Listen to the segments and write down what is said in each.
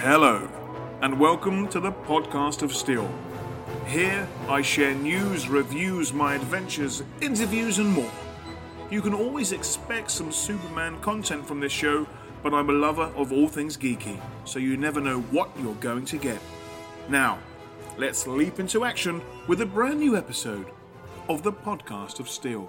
Hello, and welcome to the Podcast of Steel. Here, I share news, reviews, my adventures, interviews, and more. You can always expect some Superman content from this show, but I'm a lover of all things geeky, so you never know what you're going to get. Now, let's leap into action with a brand new episode of the Podcast of Steel.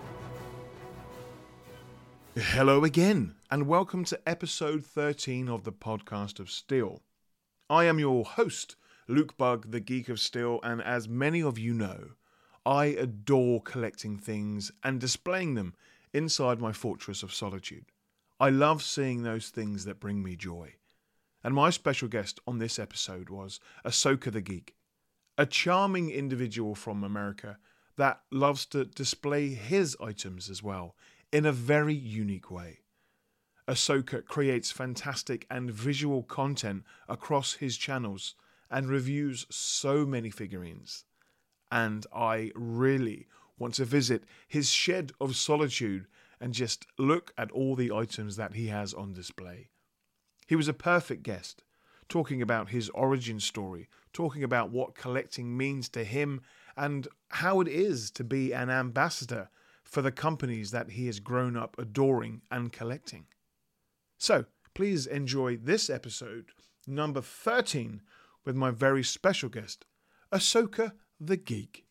Hello again, and welcome to episode 13 of the Podcast of Steel. I am your host, Luke Bug, the Geek of Steel, and as many of you know, I adore collecting things and displaying them inside my Fortress of Solitude. I love seeing those things that bring me joy. And my special guest on this episode was Ahsoka the Geek, a charming individual from America that loves to display his items as well in a very unique way. Ahsoka creates fantastic and visual content across his channels and reviews so many figurines. And I really want to visit his shed of solitude and just look at all the items that he has on display. He was a perfect guest, talking about his origin story, talking about what collecting means to him and how it is to be an ambassador for the companies that he has grown up adoring and collecting. So, please enjoy this episode, number 13, with my very special guest, Ahsoka the Geek.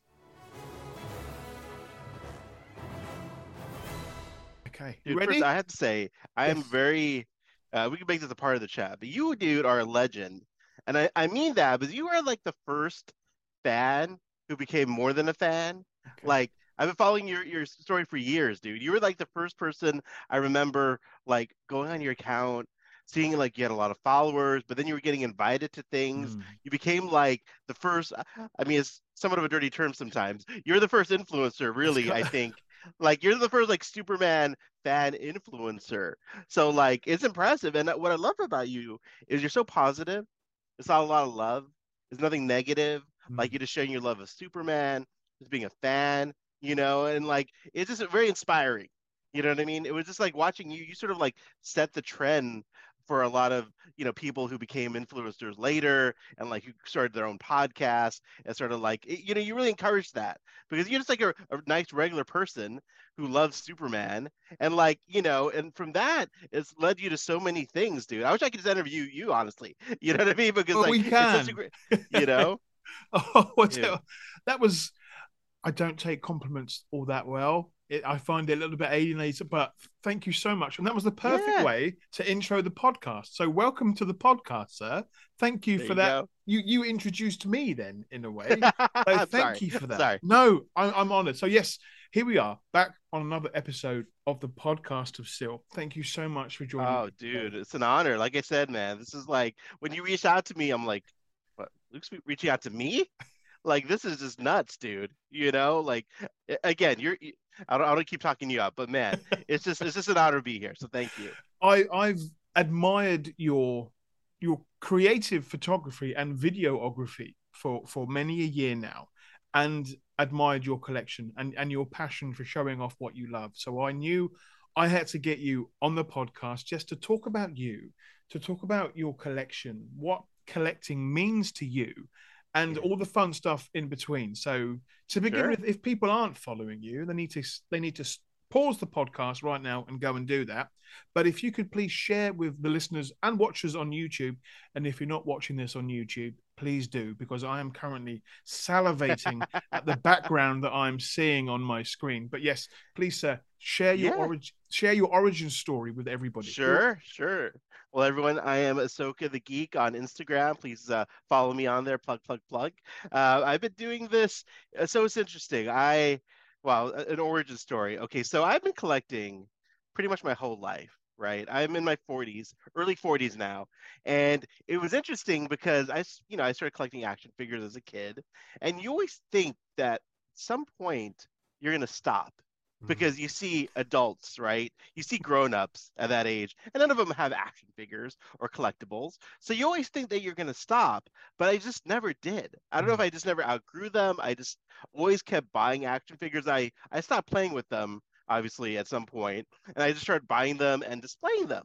Okay, Dude, ready? first, I have to say, I am very, we can make this a part of the chat, but you, dude, are a legend. And I mean that, because you are like the first fan who became more than a fan. Okay. Like, I've been following your story for years, dude. You were like the first person I remember like going on your account, seeing like you had a lot of followers, but then you were getting invited to things. You became like the first, I mean, it's somewhat of a dirty term sometimes. You're the first influencer, really, I think. Like you're the first like Superman fan influencer. So like it's impressive. And what I love about you is you're so positive. It's not a lot of love. There's nothing negative. Like you're just showing your love of Superman, just being a fan, and like it's just very inspiring. You know what I mean? It was just like watching you sort of like set the trend for a lot of, people who became influencers later and like who started their own podcast and sort of like, you really encouraged that because you're just like a nice regular person who loves Superman. And like, and from that, it's led you to so many things, dude. I wish I could just interview you, honestly. You know what I mean? Because Well, like, we it's such a can. great, you know? Yeah. That was, I don't take compliments all that well. I find it a little bit alienated, but thank you so much. And that was the perfect Yeah. way to intro the podcast. So welcome to the podcast, sir. Thank you There for you that. go. You introduced me then, in a way. So I'm thank sorry. you for that. Sorry. No, I'm honored. So yes, here we are, back on another episode of the Podcast of Steel. Thank you so much for joining Oh, me today. dude, it's an honor. Like I said, man, this is like when you reached out to me, I'm like, what? Luke's reaching out to me? Like this is just nuts, dude. Like again, I don't keep talking you up, but man, it's just an honor to be here. So thank you. I've admired your creative photography and videography for many a year now, and admired your collection and your passion for showing off what you love. So I knew I had to get you on the podcast just to talk about you, to talk about your collection, what collecting means to you, and all the fun stuff in between. So to begin Sure. with, if people aren't following you, they need to pause the podcast right now and go and do that. But if you could please share with the listeners and watchers on YouTube, and if you're not watching this on YouTube, please do, because I am currently salivating at the background that I'm seeing on my screen. But yes, please, sir, share your Yeah. origin story with everybody. Sure. Well, everyone, I am Ahsoka the Geek on Instagram. Please follow me on there. Plug, plug, plug. I've been doing this, so it's interesting. An origin story. Okay, so I've been collecting pretty much my whole life, right? I'm in my 40s, early 40s now, and it was interesting because I started collecting action figures as a kid, and you always think that at some point you're gonna stop because you see adults, right? You see grown-ups at that age, and none of them have action figures or collectibles. So you always think that you're going to stop, but I just never did. I don't know if I just never outgrew them. I just always kept buying action figures. I stopped playing with them, obviously, at some point, and I just started buying them and displaying them.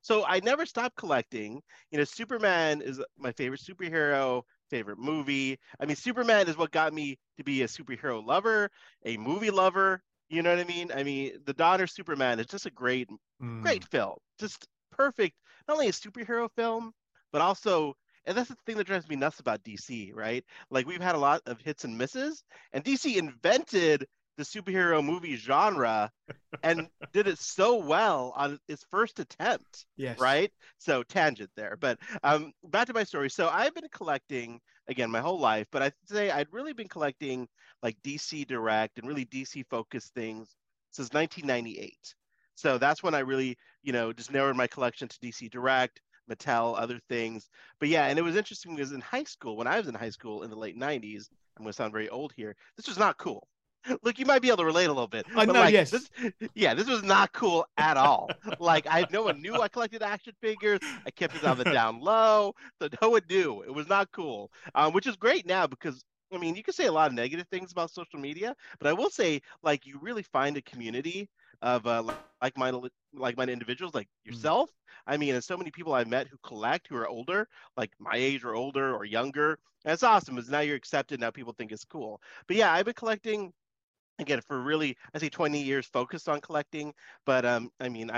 So I never stopped collecting. Superman is my favorite superhero, favorite movie. I mean, Superman is what got me to be a superhero lover, a movie lover. You know what I mean? I mean, The Donner Superman is just a great, great film. Just perfect. Not only a superhero film, but also, and that's the thing that drives me nuts about DC, right? Like we've had a lot of hits and misses, and DC invented the superhero movie genre and did it so well on its first attempt, Yes. right? So tangent there, but back to my story. So I've been collecting again my whole life, but I'd say I'd really been collecting like DC Direct and really DC focused things since 1998. So that's when I really, just narrowed my collection to DC Direct, Mattel, other things. But yeah, and it was interesting because in high school, when I was in high school in the late 90s, I'm going to sound very old here, this was not cool. Look, you might be able to relate a little bit, I but know, like yes. this, yeah, this was not cool at all. Like no one knew I collected action figures. I kept it on the down low, so no one knew. It was not cool, which is great now because I mean you can say a lot of negative things about social media, but I will say like you really find a community of like-minded individuals like yourself. I mean, and so many people I've met who collect who are older, like my age or older or younger. And it's awesome because now you're accepted. Now people think it's cool. But yeah, I've been collecting again for really I say 20 years focused on collecting, but I mean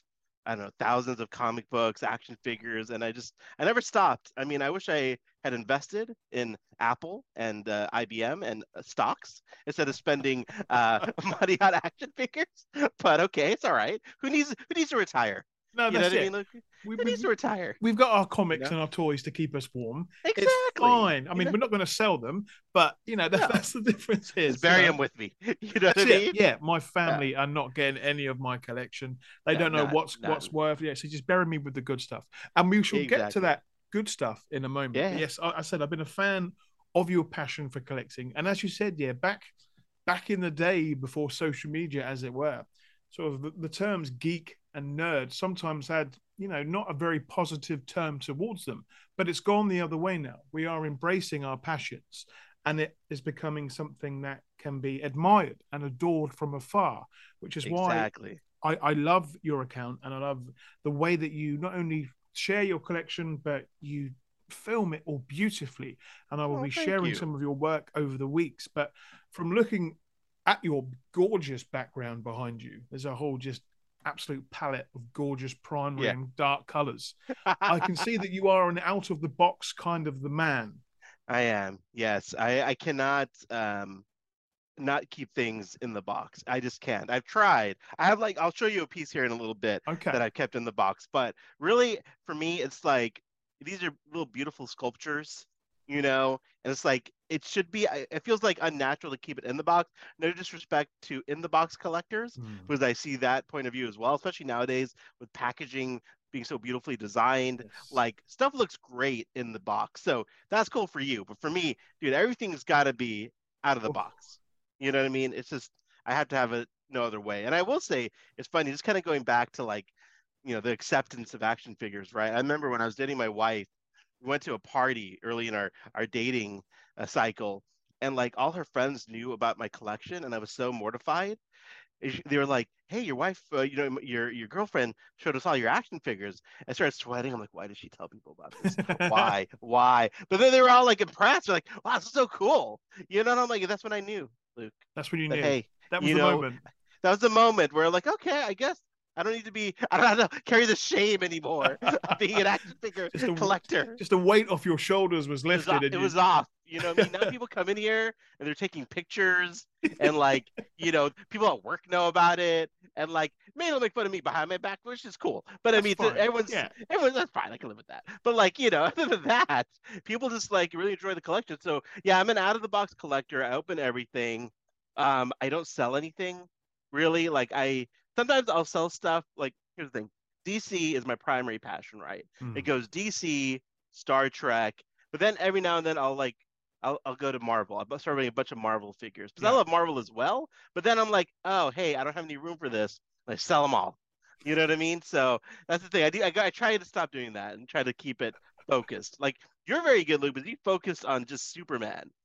I don't know thousands of comic books, action figures, and I never stopped. I mean, I wish I had invested in Apple and IBM and stocks instead of spending money on action figures. But okay, it's all right. Who needs to retire? No, You know that's what I it. mean? Look, We, who we've needs to retire? we've got our You comics know? and our toys to keep us warm. It's Exactly. fine. I mean, we're not going to sell them, but that's No, that's the difference just is, bury them with me. You know what I That's it. mean? Yeah, my Yeah. family are not getting any of my collection. They No, don't know none, what's none. worth. Yeah, so just bury me with the good stuff, and we shall get to Exactly. that good stuff in a moment. But Yeah. yes, I said I've been a fan of your passion for collecting, and as you said, yeah, back in the day before social media, as it were, sort of the terms geek and nerd sometimes had not a very positive term towards them, but it's gone the other way now. We are embracing our passions, and it is becoming something that can be admired and adored from afar, which is why Exactly. I love your account and I love the way that you not only share your collection, but you film it all beautifully. And I will Oh, be thank sharing you. some of your work over the weeks. But from looking at your gorgeous background behind you, there's a whole just absolute palette of gorgeous primary Yeah. and dark colors. I can see that you are an out of the box kind of the man. I am. Yes. I cannot not keep things in the box. I just can't. I've tried. I have like I'll show you a piece here in a little bit that Okay. I've kept in the box, but really for me it's like these are little beautiful sculptures, and it's like it should be it feels like unnatural to keep it in the box. No disrespect to in the box collectors Mm, because I see that point of view as well, especially nowadays with packaging being so beautifully designed. yes. Like stuff looks great in the box. So that's cool for you, but for me, dude, everything's got to be out of the Oh, box. You know what I mean? It's just I have to have it no other way. And I will say it's funny, just kind of going back to like, the acceptance of action figures, right? I remember when I was dating my wife, we went to a party early in our dating cycle, and like all her friends knew about my collection, and I was so mortified. They were like, "Hey, your wife, your girlfriend showed us all your action figures." I started sweating. I'm like, "Why did she tell people about this? Why? Why?" But then they were all like impressed. They're like, "Wow, this is so cool." And I'm like, "That's when I knew, Luke, That's when you that knew. hey, That was you the know, moment. that was the moment where like, okay, I guess I don't need to be, I don't have to carry the shame anymore of being an action figure just a collector. just a weight off your shoulders was It was lifted, and it you. was off. You know what I mean? Now people come in here and they're taking pictures and like, people at work know about it and like maybe they'll make fun of me behind my back, which is cool. But I That's mean, fine. everyone's Yeah. everyone's that's fine. I can live with that. But like, other than that, people just like really enjoy the collection. So yeah, I'm an out of the box collector. I open everything. I don't sell anything really. Like I sometimes I'll sell stuff. Like here's the thing. DC is my primary passion, right? It Mm. goes DC, Star Trek, but then every now and then I'll go to Marvel. I'll start buying a bunch of Marvel figures because I Yeah. love Marvel as well. But then I'm like, oh hey, I don't have any room for this. I sell them all. You know what I mean? So that's the thing. I try to stop doing that and try to keep it focused. Like you're very good, Luke, but you focused on just Superman.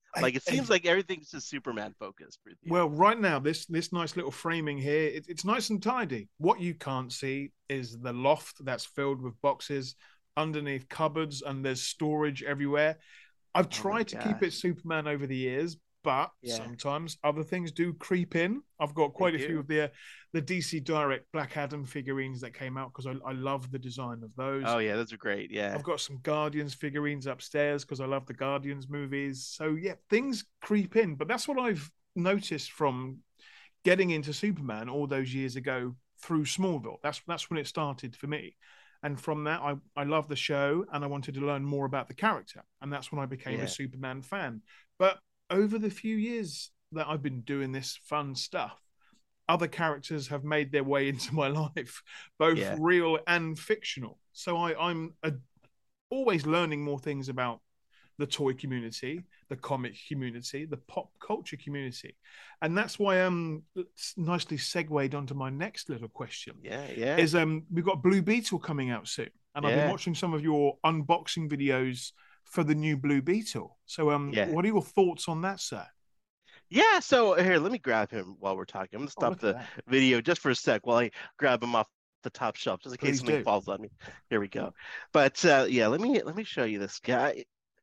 Like it seems like everything's just Superman focused with you. Well, right now, this nice little framing here, it's nice and tidy. What you can't see is the loft that's filled with boxes underneath cupboards, and there's storage everywhere. I've tried to keep it Superman over the years, but sometimes other things do creep in. I've got quite a few of the DC Direct Black Adam figurines that came out because I love the design of those. Oh yeah, those are great. Yeah, I've got some Guardians figurines upstairs because I love the Guardians movies. So yeah, things creep in, but that's what I've noticed from getting into Superman all those years ago through Smallville. That's when it started for me. And from that, I loved the show and I wanted to learn more about the character. And that's when I became a Superman fan. But over the few years that I've been doing this fun stuff, other characters have made their way into my life, both real and fictional. So I'm always learning more things about the toy community, the comic community, the pop culture community. And that's why nicely segued onto my next little question. Is we've got Blue Beetle coming out soon. And I've been watching some of your unboxing videos for the new Blue Beetle. So what are your thoughts on that, sir? Yeah, so here, let me grab him while we're talking. I'm gonna stop the video just for a sec while I grab him off the top shelf, just in case something falls on me. Here we go. But yeah, let me show you this guy.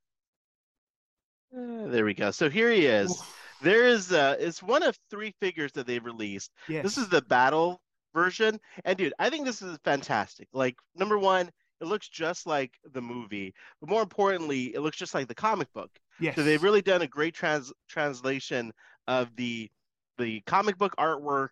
There we go. So here he is. Oof. There is it's one of 3 figures that they've released. Yes. This is the battle version. And dude, I think this is fantastic. Like, number one, it looks just like the movie, but more importantly, it looks just like the comic book. Yes. So they've really done a great translation of the comic book artwork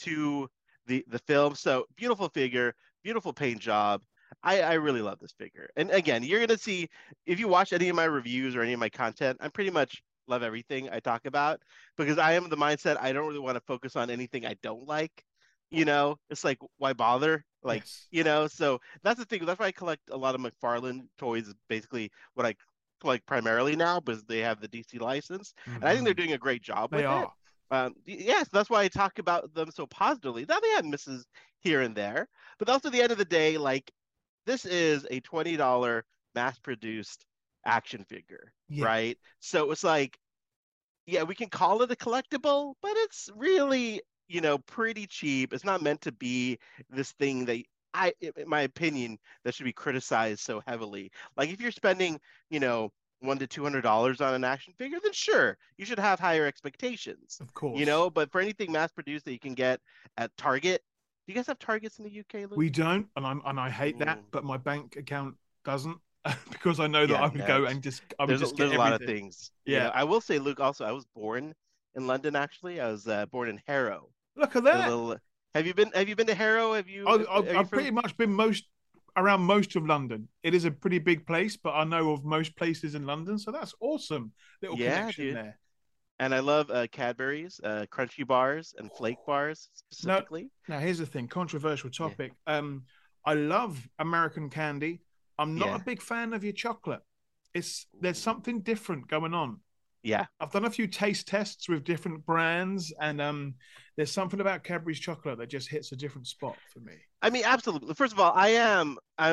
to the film. So beautiful figure, beautiful paint job. I really love this figure. And again, you're going to see, if you watch any of my reviews or any of my content, I pretty much love everything I talk about because I am the mindset, I don't really want to focus on anything I don't like. You know, it's like, why bother? Like, you know, so that's the thing. That's why I collect a lot of McFarlane toys, basically what I collect primarily now, because they have the DC license. And I think they're doing a great job with it. Yes, that's why I talk about them so positively. Now they have misses here and there, but also at the end of the day, like, this is a $20 mass-produced action figure, right? So it's like, yeah, we can call it a collectible, but it's really, you know, pretty cheap. It's not meant to be this thing that in my opinion, that should be criticized so heavily. Like, if you're spending, you know, $100 to $200 on an action figure, then sure, you should have higher expectations. Of course. You know, but for anything mass-produced that you can get at Target. Do you guys have Targets in the UK, Luke? We don't, and I hate that, but my bank account doesn't because I know that I would go and just there's get a lot of things. Yeah, you know, I will say, Luke. Also, I was born in London. Actually, I was born in Harrow. Look at that. Have you been to Harrow? Have you? I've pretty much been around most of London. It is a pretty big place, but I know of most places in London, so that's awesome. Little connection there. And I love Cadbury's, crunchy bars and flake bars specifically. Now, here's the thing, controversial topic. Yeah. I love American candy. I'm not a big fan of your chocolate. There's something different going on. Yeah. I've done a few taste tests with different brands, and there's something about Cadbury's chocolate that just hits a different spot for me. I mean, absolutely. First of all, I'm a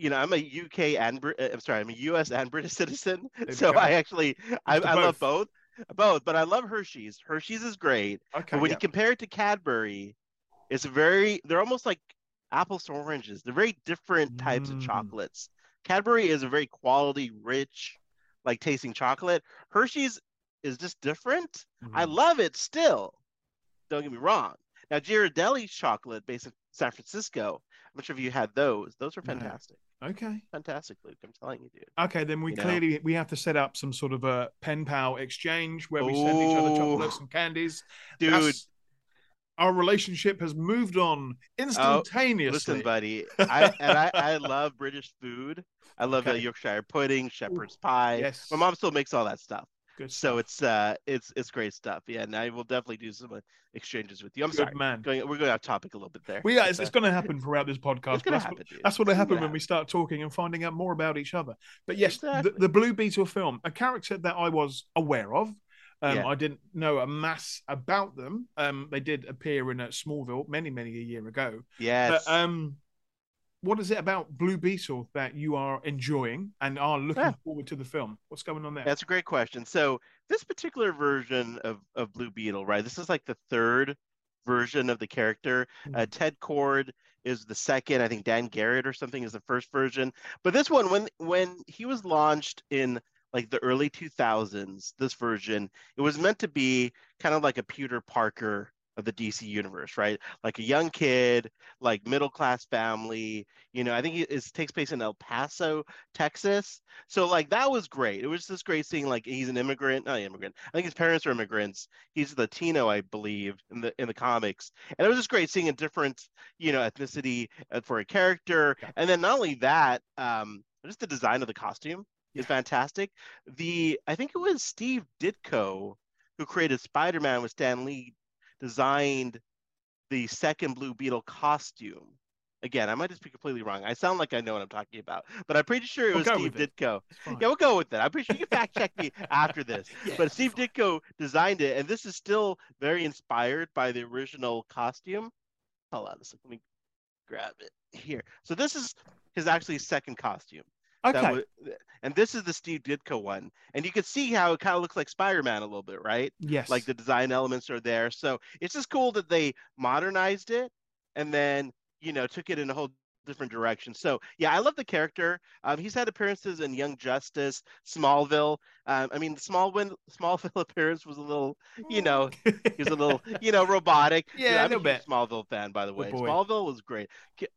US and British citizen. So I love both. But I love Hershey's. Hershey's is great. Okay, but when you compare it to Cadbury, they're almost like apples to oranges. They're very different types of chocolates. Cadbury is a very quality, rich, like tasting chocolate. Hershey's is just different. I love it still. Don't get me wrong. Now, Ghirardelli's chocolate based in San Francisco, I'm not sure if you had those. Those are fantastic. Okay. Fantastic, Luke. I'm telling you, dude. Okay, then we have to set up some sort of a pen pal exchange where we send each other chocolates and candies. Dude. Our relationship has moved on instantaneously. Listen, buddy, I love British food. I love the Yorkshire pudding, shepherd's pie. Yes. My mom still makes all that stuff. Good so stuff. it's great stuff. Yeah, and I will definitely do some exchanges with you. I'm sorry, man. We're going off topic a little bit there. It's going to happen throughout this podcast. It's going to happen. That's what happens when we start talking and finding out more about each other. But yes, the Blue Beetle film, a character that I was aware of. I didn't know a mass about them. They did appear in Smallville many a year ago. Yes. But, what is it about Blue Beetle that you are enjoying and are looking forward to the film? What's going on there? That's a great question. So this particular version of Blue Beetle, right? This is like the third version of the character. Ted Cord is the second. I think Dan Garrett or something is the first version. But this one, when he was launched in like the early 2000s, this version, it was meant to be kind of like a Peter Parker of the DC universe, right? Like a young kid, like middle class family. I think it takes place in El Paso, Texas. So like that was great. It was just great seeing like he's an immigrant, not an immigrant. I think his parents are immigrants. He's Latino, I believe, in the comics. And it was just great seeing a different, ethnicity for a character. Yeah. And then not only that, just the design of the costume is Yeah. fantastic. I think it was Steve Ditko who created Spider-Man with Stan Lee designed the second Blue Beetle costume. Again, I might just be completely wrong. I sound like I know what I'm talking about, but I'm pretty sure it was Steve Ditko. Yeah, we'll go with that. I'm pretty sure you can fact check me after this. Yeah, but Steve Ditko designed it, and this is still very inspired by the original costume. Hold on a second. Let me grab it here. So this is his actually second costume. Okay. And this is the Steve Ditko one. And you can see how it kind of looks like Spider-Man a little bit, right? Yes. Like the design elements are there. So it's just cool that they modernized it and then, took it in a whole different direction. So yeah, I love the character. He's had appearances in Young Justice, Smallville. I mean, the Smallville appearance was a little, he was a little, robotic. Yeah, I'm a little huge bit. Smallville fan, by the way. boy. Smallville was great.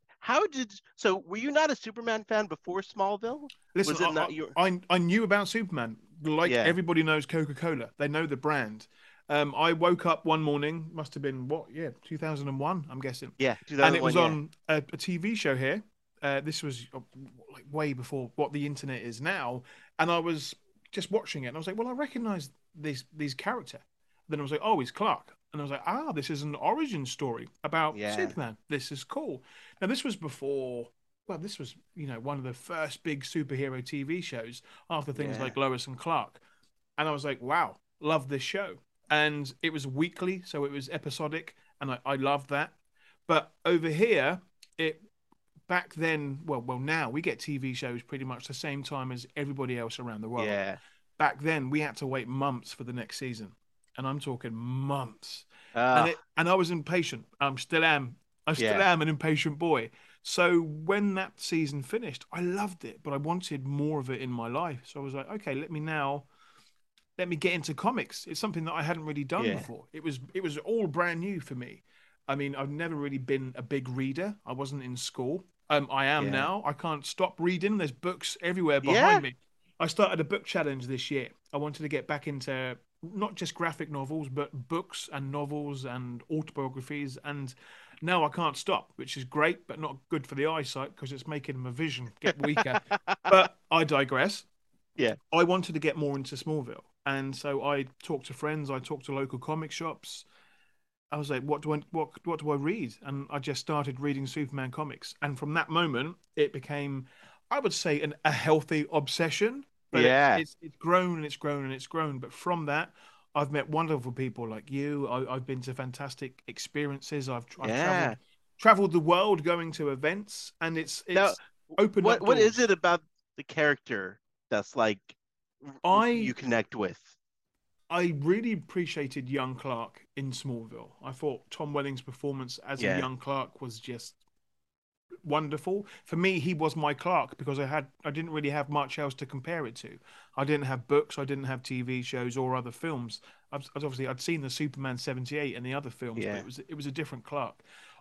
So were you not a Superman fan before Smallville? Listen, Was it not your? I knew about Superman. Like everybody knows Coca-Cola. They know the brand. I woke up one morning, must have been 2001, I'm guessing. Yeah, 2001. And it was on a TV show here. This was like way before what the internet is now. And I was just watching it, and I was like, well, I recognize these character. Then I was like, oh, he's Clark. And I was like, this is an origin story about Superman. This is cool. Now, this was before. Well, this was, one of the first big superhero TV shows after things like Lois and Clark. And I was like, wow, love this show. And it was weekly, so it was episodic, and I loved that. But over here, back then, now we get TV shows pretty much the same time as everybody else around the world. Yeah. Back then, we had to wait months for the next season, and I'm talking months. And I was impatient. I still am an impatient boy. So when that season finished, I loved it, but I wanted more of it in my life. So I was like, okay, let me get into comics. It's something that I hadn't really done before. It was all brand new for me. I mean, I've never really been a big reader. I wasn't in school. I am now. I can't stop reading. There's books everywhere behind me. I started a book challenge this year. I wanted to get back into not just graphic novels, but books and novels and autobiographies. And now I can't stop, which is great, but not good for the eyesight because it's making my vision get weaker. But I digress. Yeah. I wanted to get more into Smallville. And so I talked to friends. I talked to local comic shops. I was like, what do I read? And I just started reading Superman comics. And from that moment, it became, I would say, a healthy obsession. But it's grown and it's grown and it's grown. But from that, I've met wonderful people like you. I've been to fantastic experiences. I've traveled the world going to events, and it's now, opened up doors. What is it about the character that's like you connect with? I really appreciated young Clark in Smallville. I thought Tom Welling's performance as a young Clark was just wonderful. For me, he was my Clark because I didn't really have much else to compare it to. I didn't have books, I didn't have TV shows or other films. I'd seen the Superman 78 and the other films, but it was a different Clark.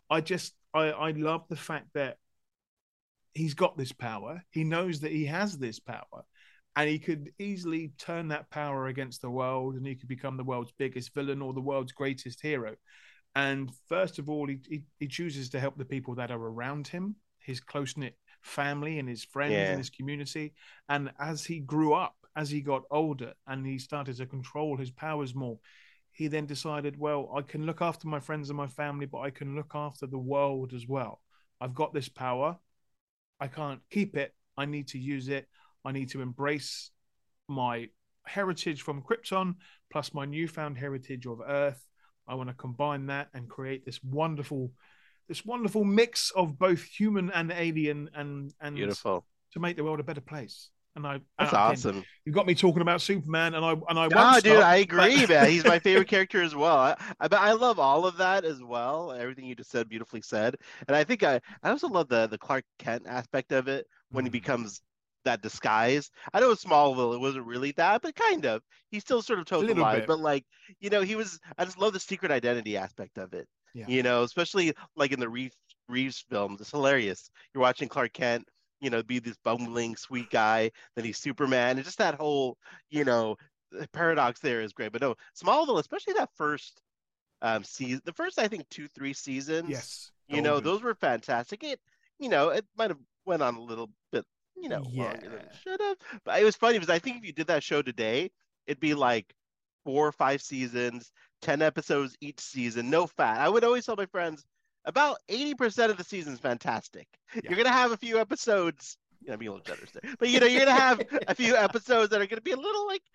I love the fact that he's got this power. He knows that he has this power. And he could easily turn that power against the world, and he could become the world's biggest villain or the world's greatest hero. And first of all, he chooses to help the people that are around him, his close-knit family and his friends and his community. And as he grew up, as he got older and he started to control his powers more, he then decided, well, I can look after my friends and my family, but I can look after the world as well. I've got this power. I can't keep it. I need to use it. I need to embrace my heritage from Krypton plus my newfound heritage of Earth. I want to combine that and create this wonderful this wonderful mix of both human and alien, and Beautiful. to make the world a better place. And That's again, awesome. you got me talking about Superman, and I won't Oh, dude, stop. I agree, man. He's my favorite character as well. I love all of that as well. Everything you just said, beautifully said. And I think I also love the Clark Kent aspect of it when he becomes that disguise. I know in Smallville it wasn't really that, but kind of. He still sort of A toed the little line, bit, but like, he was. I just love the secret identity aspect of it. yeah, Especially like in the Reeves films. It's hilarious. You're watching Clark Kent, be this bumbling sweet guy, then he's Superman, and just that whole, you know, paradox there is great. But no, Smallville, especially that first season, the first I think 2-3 seasons, yes, golden, those were fantastic. It might have went on a little bit, yeah. longer than it should have. But it was funny because I think if you did that show today, it'd be like 4 or 5 seasons, 10 episodes each season, no fat. I would always tell my friends about 80% of the season is fantastic. Yeah. You're gonna have a few episodes. I'm being a little generous there, but you're gonna have a few episodes that are gonna be a little like,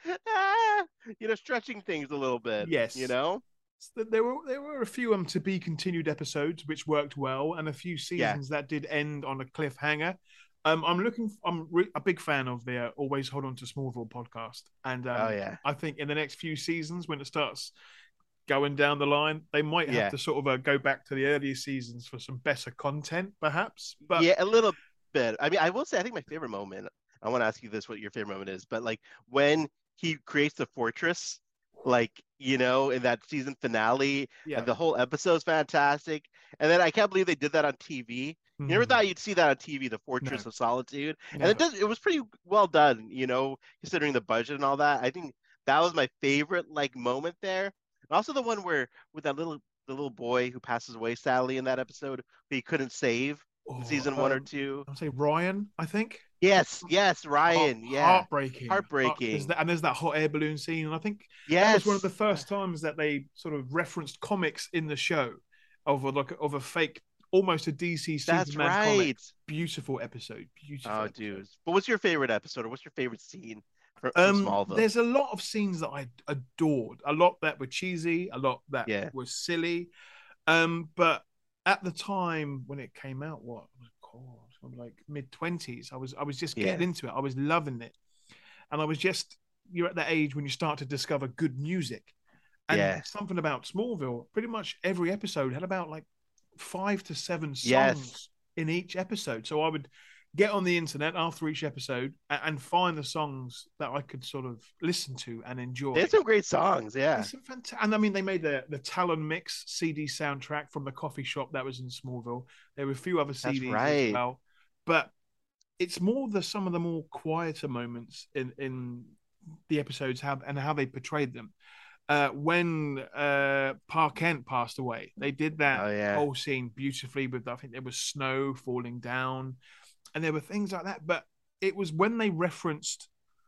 stretching things a little bit. Yes. There were a few to be continued episodes which worked well, and a few Yeah, seasons that did end on a cliffhanger. I'm a big fan of the Always Hold On to Smallville podcast, and oh yeah, I think in the next few seasons, when it starts going down the line, they might have yeah, to sort of go back to the earlier seasons for some better content, perhaps. But yeah, a little bit. I mean, I will say, I think my favorite moment. I want to ask you this: what your favorite moment is? But like when he creates the fortress, like in that season finale, yeah, and the whole episode's fantastic. And then I can't believe they did that on TV. You never thought you'd see that on TV, the no, Fortress of Solitude, and never. it was pretty well done. Considering the budget and all that. I think that was my favorite like moment there. And also the one where with the little boy who passes away sadly in that episode, who he couldn't save in Oh, season 1 or 2. I'll say Ryan, I think. Yes, Ryan. Yeah, Heartbreaking. heartbreaking. There's that hot air balloon scene, and I think that was one of the Yes, first times that they sort of referenced comics in the show of a fake, almost a DC that's Superman comic. right. Beautiful episode. Beautiful Oh, episode. dude. But what's your favorite episode, or what's your favorite scene from Smallville? There's a lot of scenes that I adored. A lot that were cheesy, a lot that Yeah, was silly. But at the time when it came out, what God, I'm like mid-20s. I was just getting yeah, into it. I was loving it, and you're at that age when you start to discover good music. And yeah. something about Smallville, pretty much every episode had about like 5 to 7 Yes. songs in each episode. So I would get on the internet after each episode and find the songs that I could sort of listen to and They enjoy. had some great songs. Yeah, It's fantastic. And I mean, they made the Talon Mix CD soundtrack from the coffee shop that was in Smallville. There were a few other that's CDs as right. well. But it's more some of the more quieter moments in the episodes how they portrayed them. When Park Kent passed away, they did that Oh, yeah. whole scene beautifully with, I think there was snow falling down, and there were things like that. But it was when they referenced.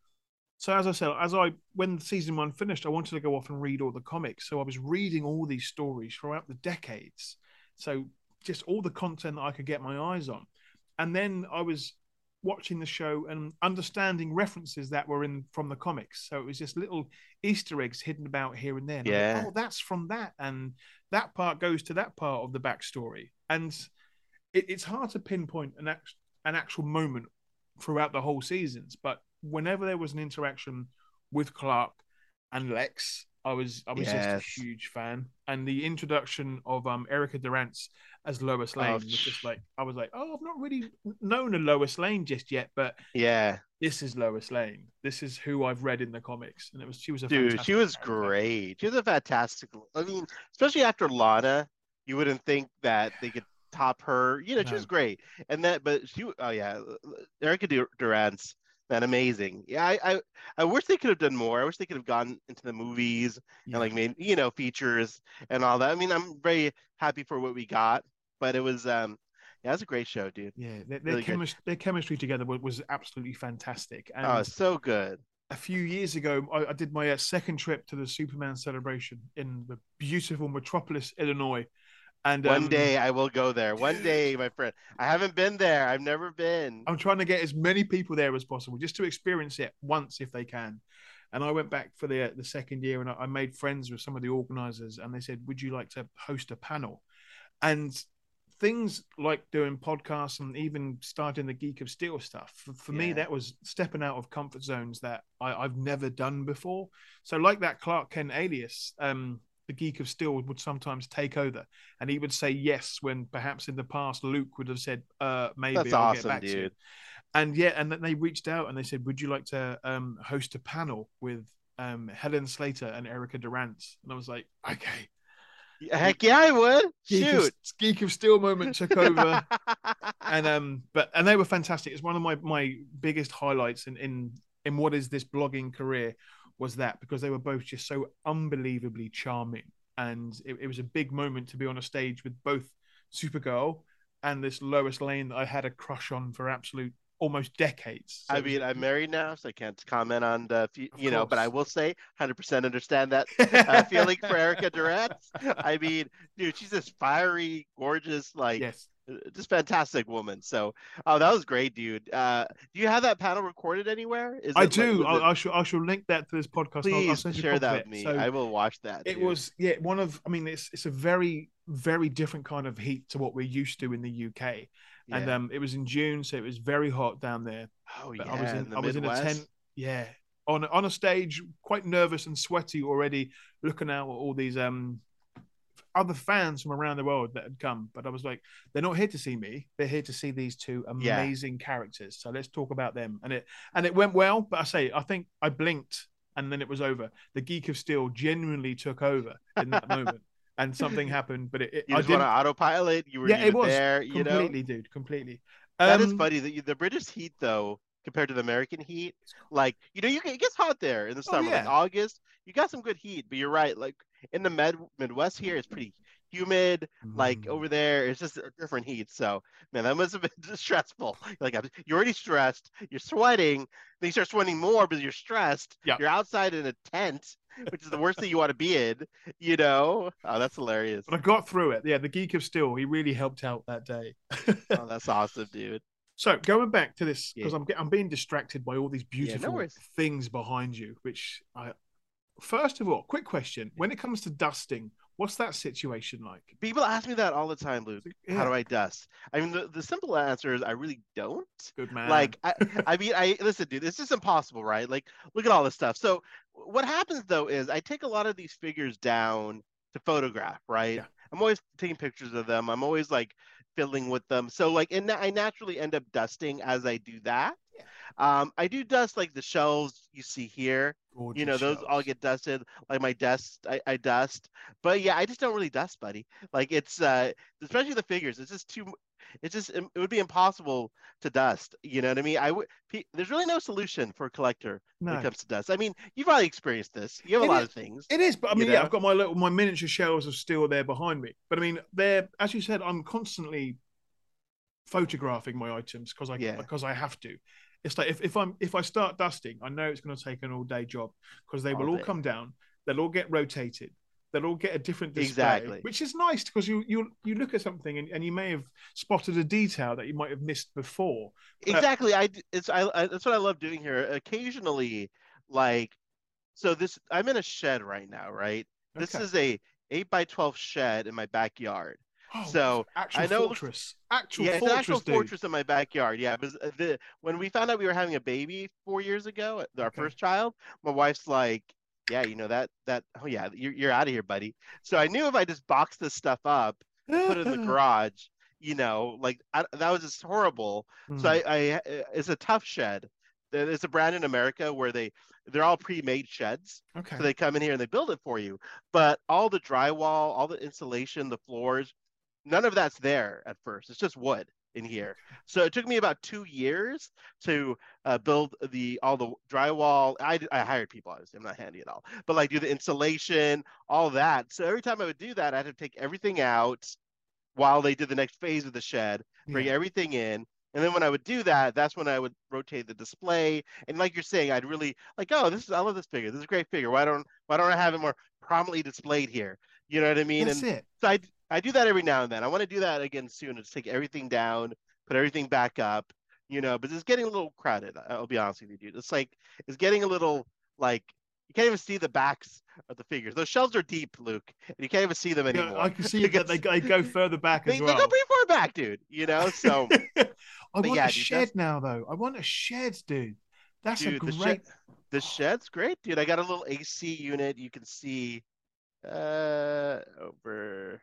So as I said, when season 1 finished, I wanted to go off and read all the comics. So I was reading all these stories throughout the decades. So just all the content that I could get my eyes on, and then I was watching the show and understanding references that were in from the comics. So it was just little Easter eggs hidden about here and there. And I'm like, Yeah. oh, that's from that, and that part goes to that part of the backstory. And it's hard to pinpoint an actual moment throughout the whole seasons, but whenever there was an interaction with Clark and Lex, I was just a Yes. huge fan. And the introduction of Erica Durance as Lois Oh, Lane was just like, I was like, oh, I've not really known a Lois Lane just yet, but yeah. this is Lois Lane. This is who I've read in the comics, and she was a Dude, she fantastic was character. great. She was a fantastic. I mean, especially after Lana, you wouldn't think that they could top her. She was No, great. But oh yeah, Erica Durance, man, amazing. Yeah, I wish they could have done more. I wish they could have gone into the movies and yeah, like made, features and all that. I mean, I'm very happy for what we got, but it was, yeah, it was a great show, dude. yeah. Really good. Their chemistry together was absolutely fantastic, Oh, and so good. a few years ago, I did my second trip to the Superman celebration in the beautiful Metropolis, Illinois. And One day I will go there. One dude, day, my friend. I haven't been there. I've never been. I'm trying to get as many people there as possible just to experience it once if they can. And I went back for the second year, and I made friends with some of the organizers, and they said, "Would you like to host a panel?" And things like doing podcasts and even starting the Geek of Steel stuff, for me, that was stepping out of comfort zones that I've never done before. So like that Clark Kent alias, the Geek of Steel would sometimes take over, and he would say yes when perhaps in the past Luke would have said, maybe That's I'll awesome, get back dude. to you. And and then they reached out and they said, would you like to host a panel with Helen Slater and Erica Durant? And I was like, okay. Heck yeah, I would. Shoot. Geek of Steel moment took over. And they were fantastic. It's one of my biggest highlights in what is this blogging career, was that, because they were both just so unbelievably charming. And it was a big moment to be on a stage with both Supergirl and this Lois Lane that I had a crush on for absolute almost decades. So I mean, I'm married now, so I can't comment on the, but I will say 100% understand that feeling for Erica Durant. I mean, dude, she's this fiery, gorgeous, like, yes, just fantastic woman. So, oh, that was great, dude. Do you have that panel recorded anywhere? I do. I shall link that to this podcast. Please I'll share that with me. So I will watch that. It was one of. I mean, it's a very very different kind of heat to what we're used to in the UK. Yeah. And it was in June, so it was very hot down there. Oh but yeah, I was in a tent. Yeah, on a stage, quite nervous and sweaty already, looking out at all these other fans from around the world that had come. But I was like, they're not here to see me. They're here to see these two amazing characters. So let's talk about them. And it went well. But I think I blinked and then it was over. The Geek of Steel genuinely took over in that moment. And something happened, but you just want to autopilot. You were it was there, completely, dude, completely. That is funny. The British heat, though, compared to the American heat, like it gets hot there in the summer, like August. You got some good heat, but you're right. Like in the Midwest here, it's pretty humid. Like over there, it's just a different heat. So, man, that must have been stressful. Like you're already stressed. You're sweating. Then you start sweating more because you're stressed. Yep. You're outside in a tent, which is the worst thing you want to be in. Oh, that's hilarious. But I got through it. Yeah, the Geek of Steel, he really helped out that day. Oh, that's awesome, dude. So going back to this, because I'm being distracted by all these beautiful things behind you, which first of all, quick question. When it comes to dusting, what's that situation like? People ask me that all the time, Luke. Yeah. How do I dust? I mean, the simple answer is I really don't. Good man. Like, I mean, listen, dude, it's just impossible, right? Like, look at all this stuff. So what happens, though, is I take a lot of these figures down to photograph, right? Yeah. I'm always taking pictures of them. I'm always, like, fiddling with them. So, like, and I naturally end up dusting as I do that. Yeah. I do dust, like, the shelves you see here. Gorgeous those shelves. all get dusted. Like my desk, I dust. But yeah, I just don't really dust, buddy. Like it's especially the figures. It's just too. It's just it would be impossible to dust. You know what I mean? There's really no solution for a collector when it comes to dust. I mean, you've probably experienced this. You have a lot of things. It is, but I mean, I've got my miniature shelves of steel there behind me. But I mean, they're, as you said, I'm constantly photographing my items because I have to. It's like if I start dusting, I know it's going to take an all-day job because they will all come down. They'll all get rotated. They'll all get a different display, which is nice because you look at something and you may have spotted a detail that you might have missed before. Exactly. That's what I love doing here. Occasionally, I'm in a shed right now, right? Okay. This is a 8x12 shed in my backyard. Oh, so actual fortress. It's an actual fortress in my backyard. Yeah, because when we found out we were having a baby 4 years ago, our first child, my wife's like, "Yeah, oh yeah, you're out of here, buddy." So I knew if I just boxed this stuff up, put it in the garage, that was just horrible. So I it's a tough shed. It's a brand in America where they're all pre-made sheds. Okay. So they come in here and they build it for you. But all the drywall, all the insulation, the floors, none of that's there at first. It's just wood in here. So it took me about 2 years to build all the drywall. I hired people, obviously. I'm not handy at all. But do the insulation, all that. So every time I would do that, I had to take everything out while they did the next phase of the shed, bring everything in. And then when I would do that, that's when I would rotate the display. And like you're saying, I'd really I love this figure. This is a great figure. Why don't I have it more prominently displayed here? You know what I mean? That's it. So I do that every now and then. I want to do that again soon. Just take everything down, put everything back up, but it's getting a little crowded. I'll be honest with you, dude. It's getting a little even see the backs of the figures. Those shelves are deep, Luke, and you can't even see them Yeah, anymore. I can see that they go further back as They go well. pretty far back, dude. So I want yeah, a dude, shed now, though. I want a shed, dude. That's a dude, great. the shed's great, dude. I got a little AC unit. You can see over.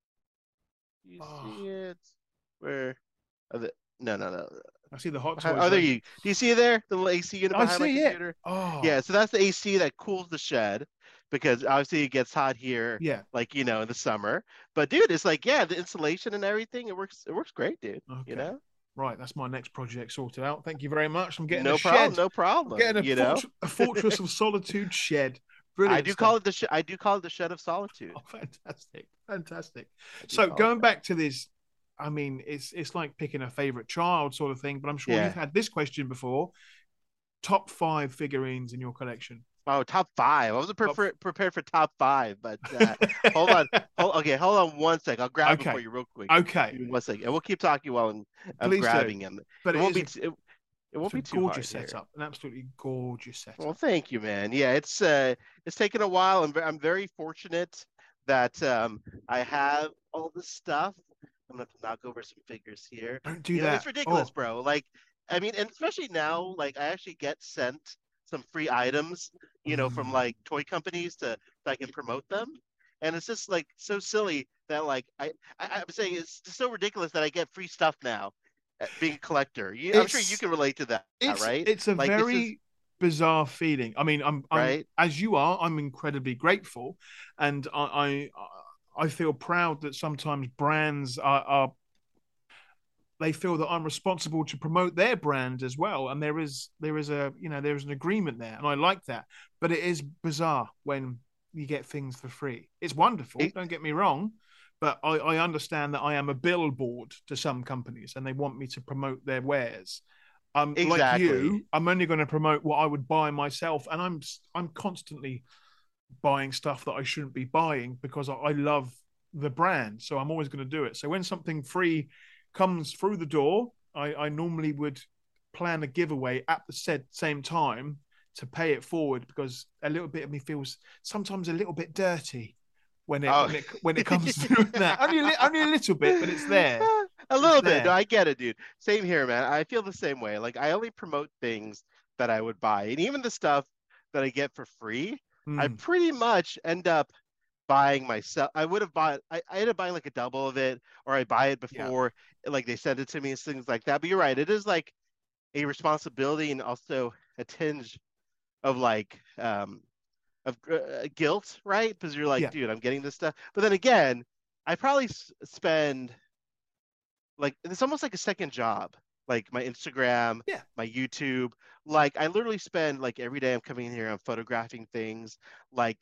You Oh, see it? Where? Are the, no. I see the Hot Toys Oh, there though. you. Do you see there the little AC unit I behind my see it. computer? Oh, Yeah, so that's the AC that cools the shed because obviously it gets hot here, yeah. like in the summer. But dude, it's like yeah, the insulation and everything, it works. It works great, dude. Okay. Right, that's my next project sorted out. Thank you very much. I'm getting a No problem, shed. no I'm problem. getting a Fortress of Solitude shed. I Brilliant do call stuff. it I do call it the shed of solitude. Oh, fantastic, fantastic. I do So call it going that. back to this, I mean, it's like picking a favorite child sort of thing. But I'm sure you've Yeah. had this question before. Top 5 figurines in your collection. Oh, top 5. I wasn't prepared for top 5, but hold on. Hold on one sec. I'll grab them for Okay. you real quick. Okay. Give me 1 second. And we'll keep talking while I'm Please do. grabbing them. But It it won't is be a, t- it it's won't a be too gorgeous hard here. setup, an absolutely gorgeous setup. Well, thank you, man. Yeah, it's taken a while. I'm very fortunate that I have all this stuff. I'm gonna have to knock over some figures here. Don't do that. It's ridiculous, Oh, bro. Like, I mean, and especially now, like I actually get sent some free items, from like toy companies so I can promote them. And it's just like so silly that like I'm saying it's just so ridiculous that I get free stuff now, being a collector. I'm sure you it's can relate to that, right? it's a Like it's just very bizarre feeling. I mean, I'm right. as you are. I'm incredibly grateful, and I feel proud that sometimes brands are they feel that I'm responsible to promote their brand as well. And there is there's an agreement there, and I like that. But it is bizarre when you get things for free. It's wonderful, It, don't get me wrong, but I understand that I am a billboard to some companies, and they want me to promote their wares. Like exactly. you, I'm only going to promote what I would buy myself, and I'm constantly buying stuff that I shouldn't be buying because I love the brand. So I'm always going to do it. So when something free comes through the door, I normally would plan a giveaway at the same time to pay it forward because a little bit of me feels sometimes a little bit dirty Oh, when it comes to that. Only a little bit, but it's there. a It's little bit. No, there. I get it, dude. Same here, man. I feel the same way. Like I only promote things that I would buy, and even the stuff that I get for free, I Mm, pretty much end up buying myself. I would have bought. I ended up buying like a double of it, or I buy it yeah. before, like they send it to me and things like that. But you're right. It is like a responsibility and also a tinge of like of guilt, right? Because you're like, Yeah. dude, I'm getting this stuff. But then again, I probably spend like it's almost like a second job, like my Instagram, Yeah. my YouTube. Like I literally spend like every day I'm coming in here, I'm photographing things. Like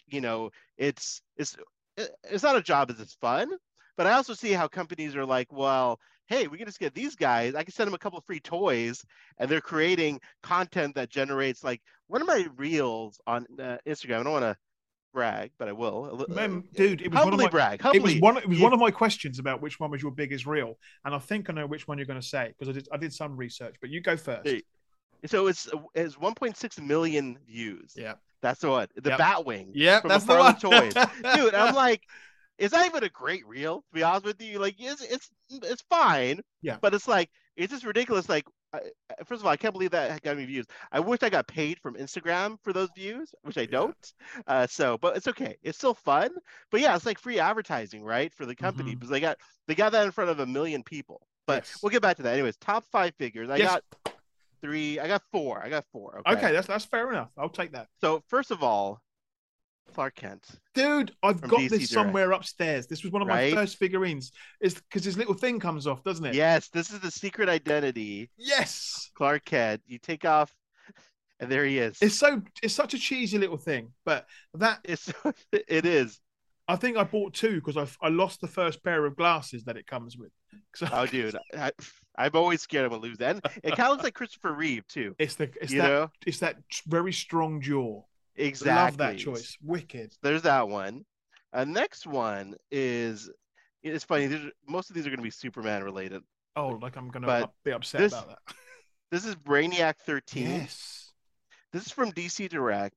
it's not a job, it's fun. But I also see how companies are like, well, hey, we can just get these guys. I can send them a couple of free toys, and they're creating content that generates like one of my reels on Instagram. I don't want to brag, but I will. Dude, Humbly brag. it was Humbly. one of my questions about which one was your biggest reel, and I think I know which one you're going to say because I did some research. But you go first. So it's 1.6 million views. Yeah. That's what the Yep. Batwing Yeah, from that's the McFarlane one. Toys, dude. I'm like, it's not even a great reel to be honest with you. Like, it's fine, Yeah. but it's like it's just ridiculous. Like, first of all, I can't believe that got me views. I wish I got paid from Instagram for those views, which I Yeah. don't. But it's okay. It's still fun. But yeah, it's like free advertising, right, for the company Mm-hmm. because they got that in front of a million people. But Yes. we'll get back to that. Anyways, top 5 figures. Yes. I got four. Okay. Okay, that's fair enough. I'll take that. So first of all, Clark Kent Dude, I've from got DC this Direct, somewhere upstairs. This was one of my right? first figurines. It's because his little thing comes off, doesn't it? Yes, this is the secret identity. Yes. Clark Kent. You take off, and there he is. It's such a cheesy little thing, but that It is. I think I bought two because I lost the first pair of glasses that it comes with. So, Oh, dude, I'm always scared I'm gonna lose that. And it kind of looks like Christopher Reeve too. it's You know that very strong jaw. Love that exactly. choice. Wicked. There's that one. Next one is it's funny. Most of these are gonna be Superman related, Oh, like I'm gonna but be upset this about that. this is Brainiac 13. Yes. This is from DC Direct.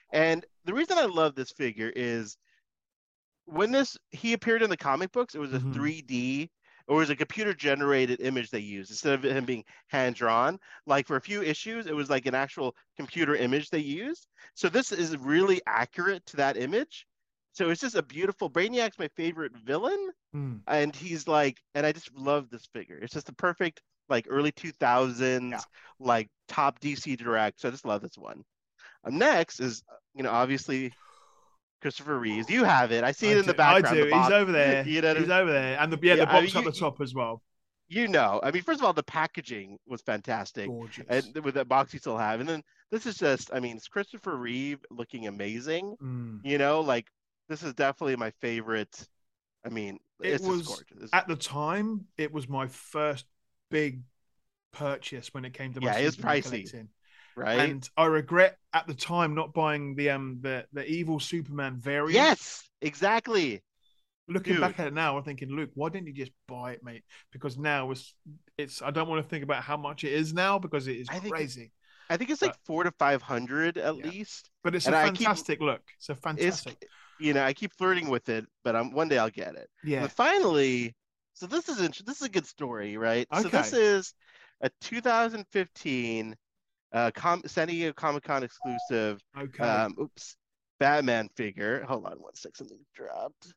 And the reason I love this figure is when this he appeared in the comic books, it was a Hmm. 3D or it was a computer generated image they used instead of him being hand drawn. Like for a few issues, it was like an actual computer image they used. So this is really accurate to that image. So it's just a beautiful Brainiac's my favorite villain, Mm. and he's like, and I just love this figure. It's just the perfect like early Yeah. 2000s like top DC Direct. So I just love this one. Next is obviously Christopher Reeves. You have it. I see I it in the do. I background, the do. He's box. over there. You know what I He's mean? over there. And the Yeah, the I mean, box up the top as well. I mean, first of all, the packaging was fantastic, Gorgeous. and with that box you still have, and then this is just, I mean, it's Christopher Reeve looking amazing. Mm. Like this is definitely my favorite. I mean, It it's just was gorgeous. at the time, it was my first big purchase when it came to my Yeah, it's Superman pricey, collecting. right? And I regret at the time not buying the evil Superman variant. Yes, exactly, Looking dude. back at it now, I'm thinking, Luke, why didn't you just buy it, mate? Because now it's I don't want to think about how much it is now because it is I think crazy. I think it's like But 400 to 500 at yeah, least, but it's a and I keep fantastic look. It's a it's fantastic. I keep flirting with it, but one day I'll get it. And then Yeah. finally, so this is a good story, right? So this Okay. is a 2015 San Diego Comic Con exclusive Okay. oops, Batman figure. Hold on one sec, something dropped.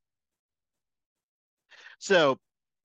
So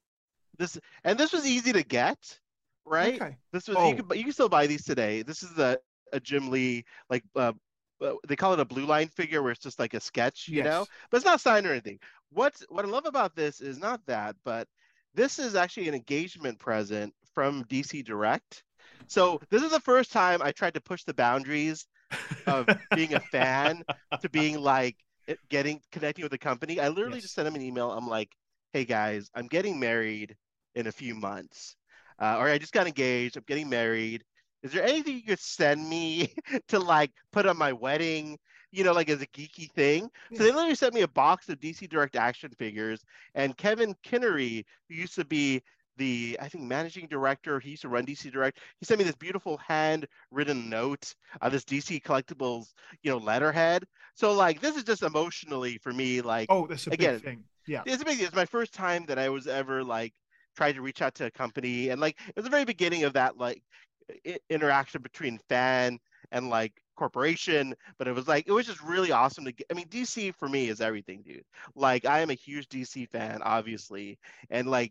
this was easy to get, right? Okay. This was Oh, you can still buy these today. This is a Jim Lee like they call it a blue line figure where it's just like a sketch, yes. but it's not signed or anything. What I love about this is not that, but this is actually an engagement present from DC Direct. So this is the first time I tried to push the boundaries of being a fan to being like getting connecting with the company. I literally just Yes. sent them an email. I'm like, hey guys, I'm getting married in a few months, or I just got engaged. I'm getting married. Is there anything you could send me to like put on my wedding? Like as a geeky thing. So Yeah. they literally sent me a box of DC Direct action figures, and Kevin Kinnery, who used to be the I think managing director, he used to run DC Direct. He sent me this beautiful handwritten note, this DC Collectibles, letterhead. So like this is just emotionally for me, like Oh, that's a big again, thing. Yeah. it's a big. It's my first time that I was ever like tried to reach out to a company, and like it was the very beginning of that like interaction between fan and like corporation. But it was just really awesome to get. I mean, DC for me is everything, dude. Like I am a huge DC fan, obviously, and like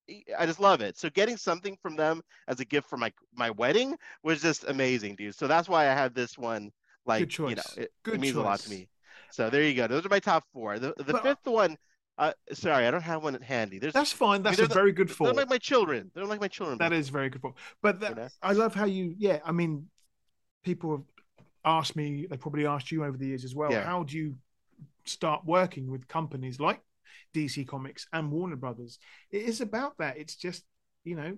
I just love it. So getting something from them as a gift for my wedding was just amazing, dude. So that's why I have this one. Like, Good choice. it Good means a lot to choice. me. So there you go. Those are my top four. The But fifth one, sorry, I don't have one handy. that's fine. I mean, That's a very good they're four. like my children. They're like my children That back is there. very good four. But You know? I love how yeah, I mean, people have asked me, they probably asked you over the years as well, Yeah. how do you start working with companies like DC Comics and Warner Brothers? It is about that. It's just, you know,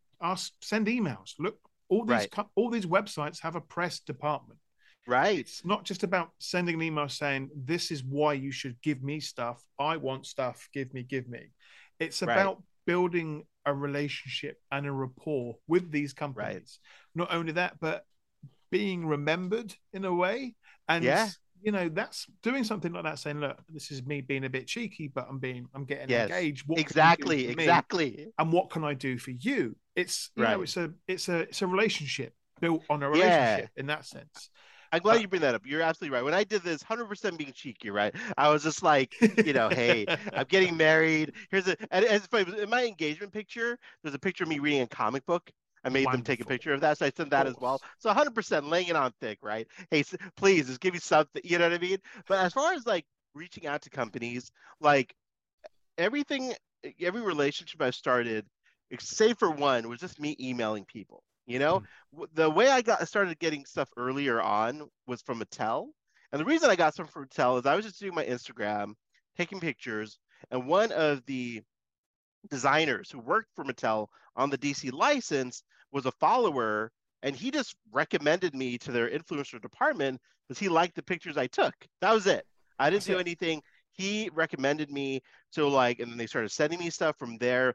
send emails. Look, Right. all these websites have a press department. Right. It's not just about sending an email saying this is why you should give me stuff. I want stuff. Give me. It's Right. about building a relationship and a rapport with these Right. companies. Not only that, but being remembered in a way. And Yeah. that's doing something like that, saying, look, this is me being a bit cheeky, but I'm getting Yes. engaged. What can you do Exactly. for me? Exactly. And what can I do for you? It's Right. it's a relationship built on a Yeah. relationship in that sense. I'm glad But you bring that up. You're absolutely right. When I did this, 100% being cheeky, right? I was just like, hey, I'm getting married. And it's funny, in my engagement picture, there's a picture of me reading a comic book. I made them take a wonderful, picture of that, so I sent of that as well. course. So 100% laying it on thick, right? Hey, please just give me something. You know what I mean? But as far as like reaching out to companies, like everything, every relationship I've started, save for one, was just me emailing people. Mm. The way I got started getting stuff earlier on was from Mattel, and the reason I got some from Mattel is I was just doing my Instagram, taking pictures, and one of the designers who worked for Mattel on the DC license was a follower, and he just recommended me to their influencer department because he liked the pictures I took. That was it. I didn't That's do it. anything. He recommended me to like, and then they started sending me stuff from there.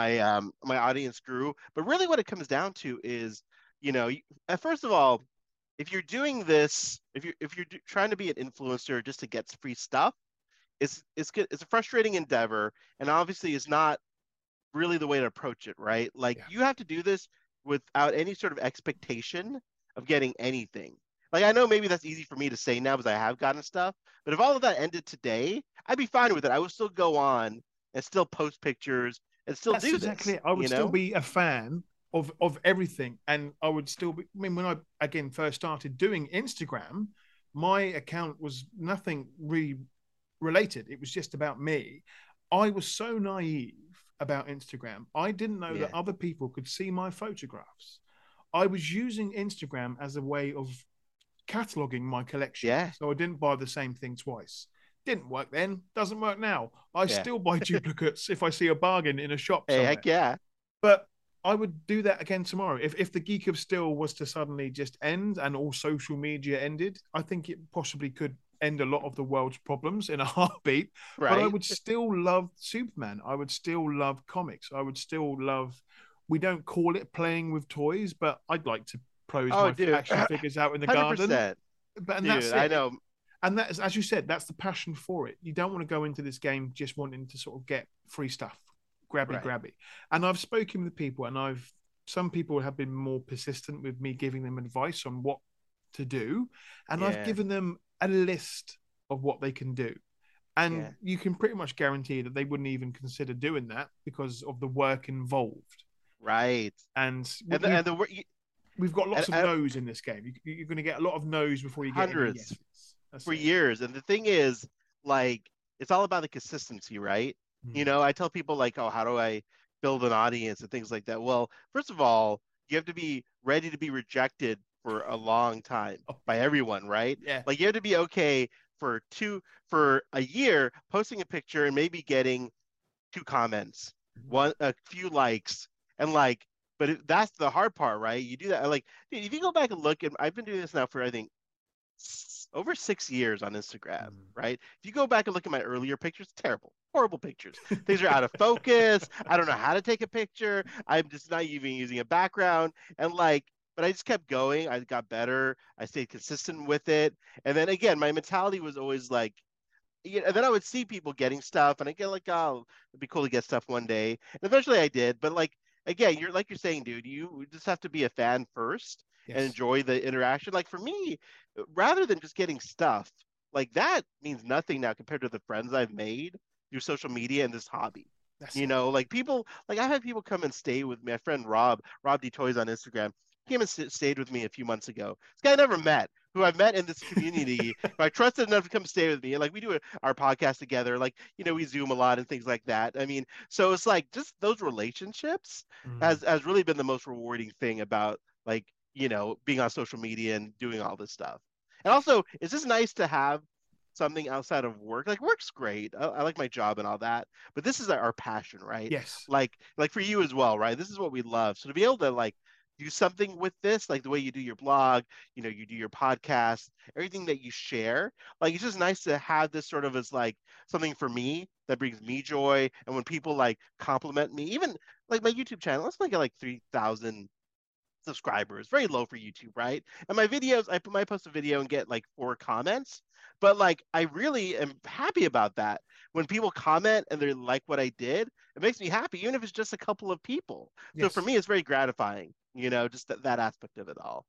My audience grew. But really, what it comes down to is, first of all, if you're doing this, if you're trying to be an influencer just to get free stuff, it's good. It's a frustrating endeavor, and obviously is not really the way to approach it, right? Like Yeah. you have to do this without any sort of expectation of getting anything. Like I know maybe that's easy for me to say now because I have gotten stuff, but if all of that ended today, I'd be fine with it. I would still go on and still post pictures and still That's do exactly this, it. I would you still know? be a fan of everything, and I would still be. I mean, when I again first started doing Instagram, my account was nothing really related. It was just about me. I was so naive about Instagram. I didn't know that Yeah. other people could see my photographs. I was using Instagram as a way of cataloging my collection. Yeah. So I didn't buy the same thing twice. Didn't work then, doesn't work now. I Yeah. still buy duplicates if I see a bargain in a shop Hey, somewhere. heck yeah. But I would do that again tomorrow. If the Geek of Steel was to suddenly just end and all social media ended, I think it possibly could end a lot of the world's problems in a heartbeat. But I Right. would still love Superman. I would still love comics. I would still love. We don't call it playing with toys, but I'd like to pose Oh, my dude. action figures out in the garden. 100%. But and Dude, that's I it. know. And that's, as you said, that's the passion for it. You don't want to go into this game just wanting to sort of get free stuff, grabby Right. grabby. And I've spoken with people, and some people have been more persistent with me giving them advice on what to do, and I've Yeah. given them a list of what they can do. And Yeah. you can pretty much guarantee that they wouldn't even consider doing that because of the work involved. Right. And And we've the we've got lots of and no's in this game. You're going to get a lot of no's before you get any hundreds yeses. That's for it. years. And the thing is, like, it's all about the consistency, right? You Hmm. know, I tell people like, oh, how do I build an audience and things like that? Well, first of all, you have to be ready to be rejected for a long time Oh, by everyone, right? yeah. Like you have to be okay for a year posting a picture and maybe getting two comments, a few likes, and like, but that's the hard part, right? You do that, like, dude, if you go back and look, and I've been doing this now for I think over 6 years on Instagram, Mm. right? If you go back and look at my earlier pictures, terrible, horrible pictures. Things are out of focus. I don't know how to take a picture. I'm just not even using a background, and like. But I just kept going. I got better. I stayed consistent with it. And then again, my mentality was always like, and then I would see people getting stuff, and I get like, oh, it'd be cool to get stuff one day. And eventually I did, but like again, you're saying, dude, you just have to be a fan first and Yes. enjoy the interaction. Like for me, rather than just getting stuff, like that means nothing now compared to the friends I've made through social media and this hobby. That's You it. know, like people, like I've had people come and stay with me. My friend Rob D Toys on Instagram, came and stayed with me a few months ago. This guy I never met, who I've met in this community, who I trusted enough to come stay with me. And like we do our podcast together, like, you know, we Zoom a lot and things like that. I mean, so it's like just those relationships Mm. has really been the most rewarding thing about like, you know, being on social media and doing all this stuff. And also, it's just nice to have something outside of work. Like work's great. I like my job and all that, but this is our passion, right? Yes. Like for you as well, right? This is what we love. So to be able to like do something with this, like the way you do your blog, you know, you do your podcast, everything that you share, like it's just nice to have this sort of as like something for me that brings me joy. And when people like compliment me, even like my YouTube channel, it's like 3,000 subscribers, very low for YouTube, right? And my videos, might post a video and get like 4 comments, but like I really am happy about that. When people comment and they like what I did, it makes me happy, even if it's just a couple of people. So for Yes. me, it's very gratifying, you know, just that aspect of it all.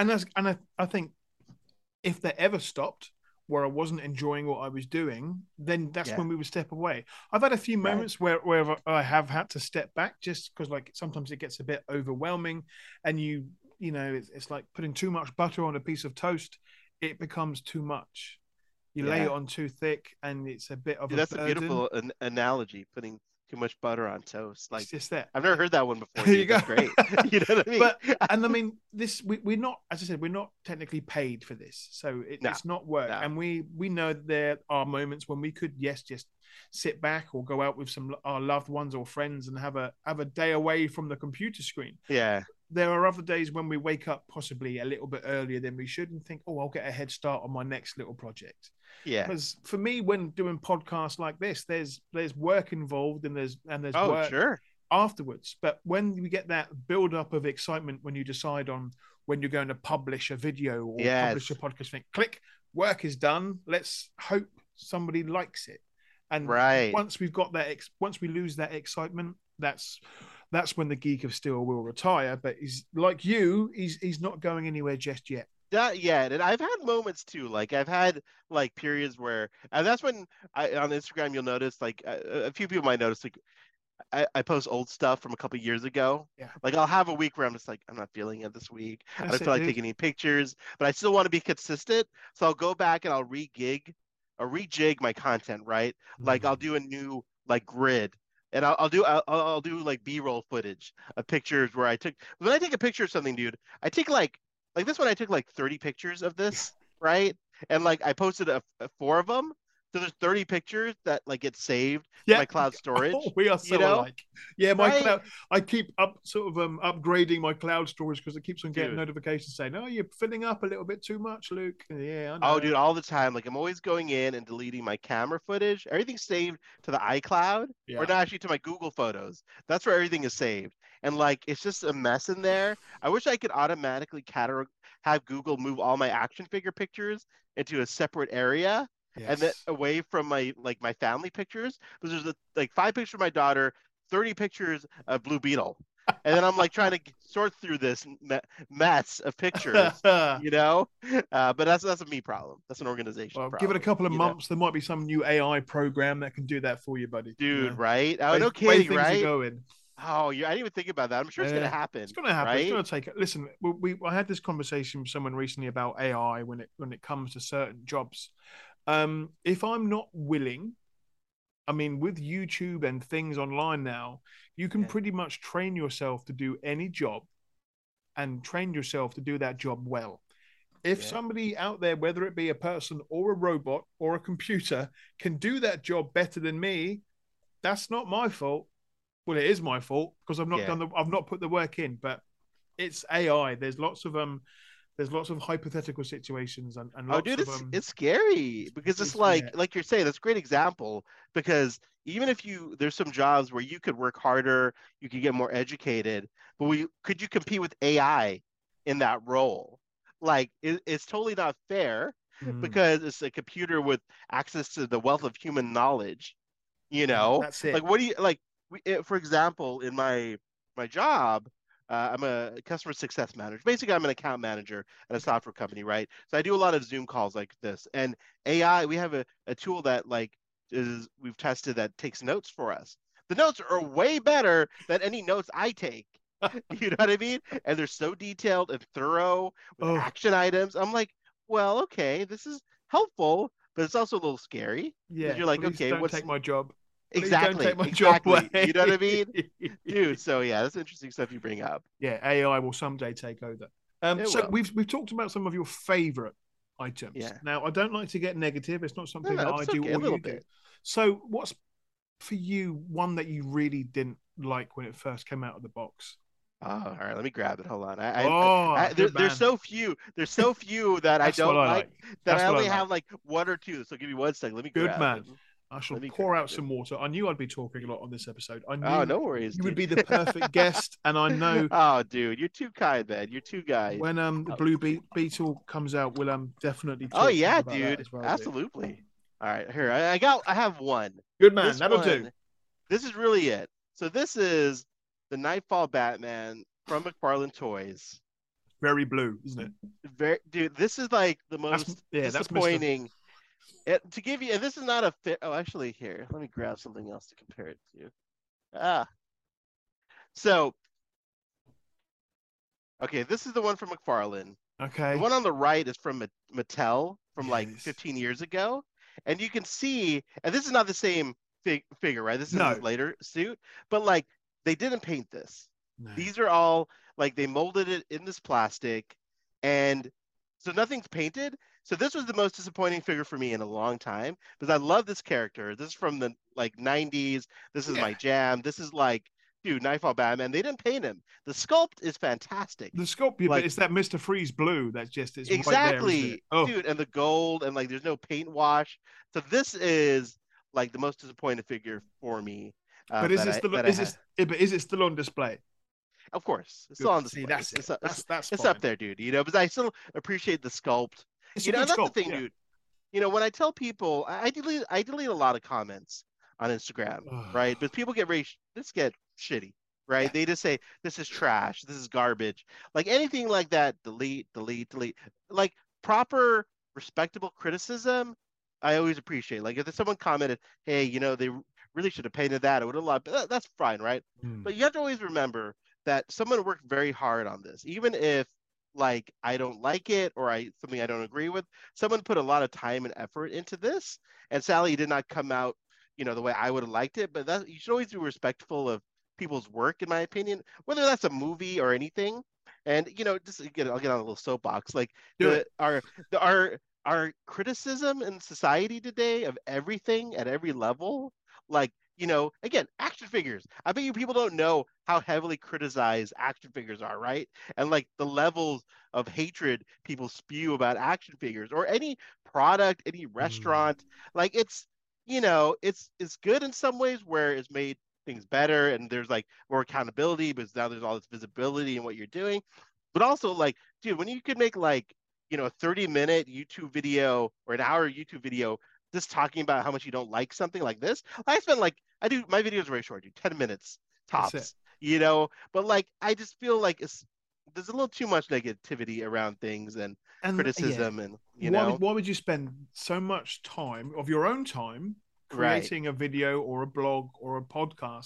I think if they ever stopped where I wasn't enjoying what I was doing, then that's Yeah, when we would step away. I've had a few right. moments where I have had to step back just because like sometimes it gets a bit overwhelming, and you know it's like putting too much butter on a piece of toast. It becomes too much. You lay it Yeah. on too thick, and it's a bit of Dude, a that's a burden. beautiful analogy, putting too much butter on toast. It's Like, just that. I've never heard that one before, There you dude. go. That's great. You know what I mean? But and I mean this we're not, as I said, we're not technically paid for this, so No, it's not work. no. And we know that there are moments when we could, yes, just sit back or go out with some our loved ones or friends and have a day away from the computer screen. Yeah, There are other days when we wake up possibly a little bit earlier than we should and think, oh, I'll get a head start on my next little project. yeah. Because for me, when doing podcasts like this, there's work involved, and there's Oh, work sure. afterwards. But when we get that build up of excitement when you decide on when you're going to publish a video or publish Yes. a podcast, think, click, work is done. Let's hope somebody likes it. And Right. once we've got that, once we lose that excitement, that's when the Geek of Steel will retire. But he's like you, he's not going anywhere just yet. Not yet. And I've had moments too. Like I've had like periods where, and that's when on Instagram you'll notice like a few people might notice like I post old stuff from a couple of years ago. Yeah. Like I'll have a week where I'm just like, I'm not feeling it this week. I don't feel like dude. taking any pictures, but I still want to be consistent. So I'll go back and I'll rejig my content, right? Like I'll do a new like grid. And I'll do like B-roll footage of pictures where when I take a picture of something, dude, I take like this one I took like 30 pictures of this, right? And like I posted four of them. So there's 30 pictures that like get saved to my cloud storage. Oh, we are so alike. Yeah, my cloud. I keep upgrading my cloud storage because it keeps on getting notifications saying, "Oh, you're filling up a little bit too much, Luke." Yeah, I know. Oh, dude, all the time. Like I'm always going in and deleting my camera footage. Everything's saved to the iCloud, or not actually to my Google Photos. That's where everything is saved. And like it's just a mess in there. I wish I could automatically have Google move all my action figure pictures into a separate area. Yes. And then away from my family pictures, because there's like 5 pictures of my daughter, 30 pictures of Blue Beetle, and then I'm like trying to sort through this mess of pictures, you know. But that's a me problem. That's an organization problem. Give it a couple of months. There might be some new AI program that can do that for you, buddy. Dude, right? I know, kidding, right? Are going. Oh, I didn't even think about that. I'm sure it's going to happen. It's going to happen. Right? It's going to take it. Listen, I had this conversation with someone recently about AI when it comes to certain jobs. If I'm not willing, I mean, with YouTube and things online now, you can pretty much train yourself to do any job and train yourself to do that job well. If somebody out there, whether it be a person or a robot or a computer, can do that job better than me, that's not my fault. Well, it is my fault because I've not put the work in, but it's AI. There's lots of hypothetical situations and lots it's scary because it's like you're saying, that's a great example, because even if there's some jobs where you could work harder, you could get more educated, but could you compete with AI in that role? Like it's totally not fair because it's a computer with access to the wealth of human knowledge, you know. That's it. Like what do you like? For example, in my job, I'm a customer success manager. Basically, I'm an account manager at a software company, right? So I do a lot of Zoom calls like this. And AI, we have a tool that we've tested that takes notes for us. The notes are way better than any notes I take. You know what I mean? And they're so detailed and thorough with action items. I'm like, well, okay, this is helpful, but it's also a little scary. Yeah, you're like, okay, don't take my job. Exactly. Don't take my job away. You know what I mean? Dude, so yeah, that's interesting stuff you bring up. Yeah, AI will someday take over. So we've talked about some of your favorite items. Yeah. Now, I don't like to get negative. It's not something that I do or you do. So what's, for you, one that you really didn't like when it first came out of the box? Oh, all right. Let me grab it. Hold on. There's so few. There's so few that I don't like. That I only have like one or two. So give me 1 second. Let me grab it. I shall pour out some water. I knew I'd be talking a lot on this episode. I knew no worries. You would be the perfect guest, and I know. Oh, dude, you're too kind, man. You're too guys. When the Blue Beetle comes out, we'll definitely. Talk about dude. That as well, absolutely. Dude. All right, here I have one. Good man. That'll do. This is really it. So this is the Nightfall Batman from McFarlane Toys. Very blue, isn't it? Dude, this is like the most disappointing. To give you, and this is not a fit. Oh, actually, here, let me grab something else to compare it to. So, okay, this is the one from McFarlane. Okay. The one on the right is from Mattel from like 15 years ago, and you can see, and this is not the same figure, right? This is his later suit, but like they didn't paint this. No. These are all like they molded it in this plastic, and so nothing's painted. So this was the most disappointing figure for me in a long time because I love this character. This is from the 90s. This is my jam. This is like, dude, Nightfall Batman. They didn't paint him. The sculpt is fantastic. The sculpt, but it's that Mr. Freeze blue that's just exactly, right there, dude, and the gold and like there's no paint wash. So this is like the most disappointing figure for me. But is it still on display? Of course, it's still Good. on See, display. that's it. That's It's up fine. there, dude. But I still appreciate the sculpt. It's a And good that's the sculpt. thing, Yeah. dude. When I tell people, I delete a lot of comments on Instagram, right? But people get shitty, right? Yeah. They just say this is trash, this is garbage, like anything like that. Delete, delete, delete. Like proper, respectable criticism, I always appreciate. Like if someone commented, hey, they really should have painted that, it would have lot. That's fine, right? Mm. But you have to always remember that someone worked very hard on this, even if like I don't like it or something I don't agree with. Someone put a lot of time and effort into this, and Sally did not come out, the way I would have liked it. But you should always be respectful of people's work, in my opinion, whether that's a movie or anything. And just again, I'll get on a little soapbox. Like Do it. our criticism in society today of everything at every level, like again, action figures. I bet you people don't know how heavily criticized action figures are, right? And like the levels of hatred people spew about action figures or any product, any Mm. restaurant. Like it's good in some ways where it's made things better and there's like more accountability because now there's all this visibility in what you're doing. But also like, dude, when you could make like, a 30-minute YouTube video or an hour YouTube video just talking about how much you don't like something like this. I do my videos are very short, dude, 10 minutes That's it. tops, but like I just feel like there's a little too much negativity around things and And yeah, criticism and why would you spend so much time of your own time right. creating a video or a blog or a podcast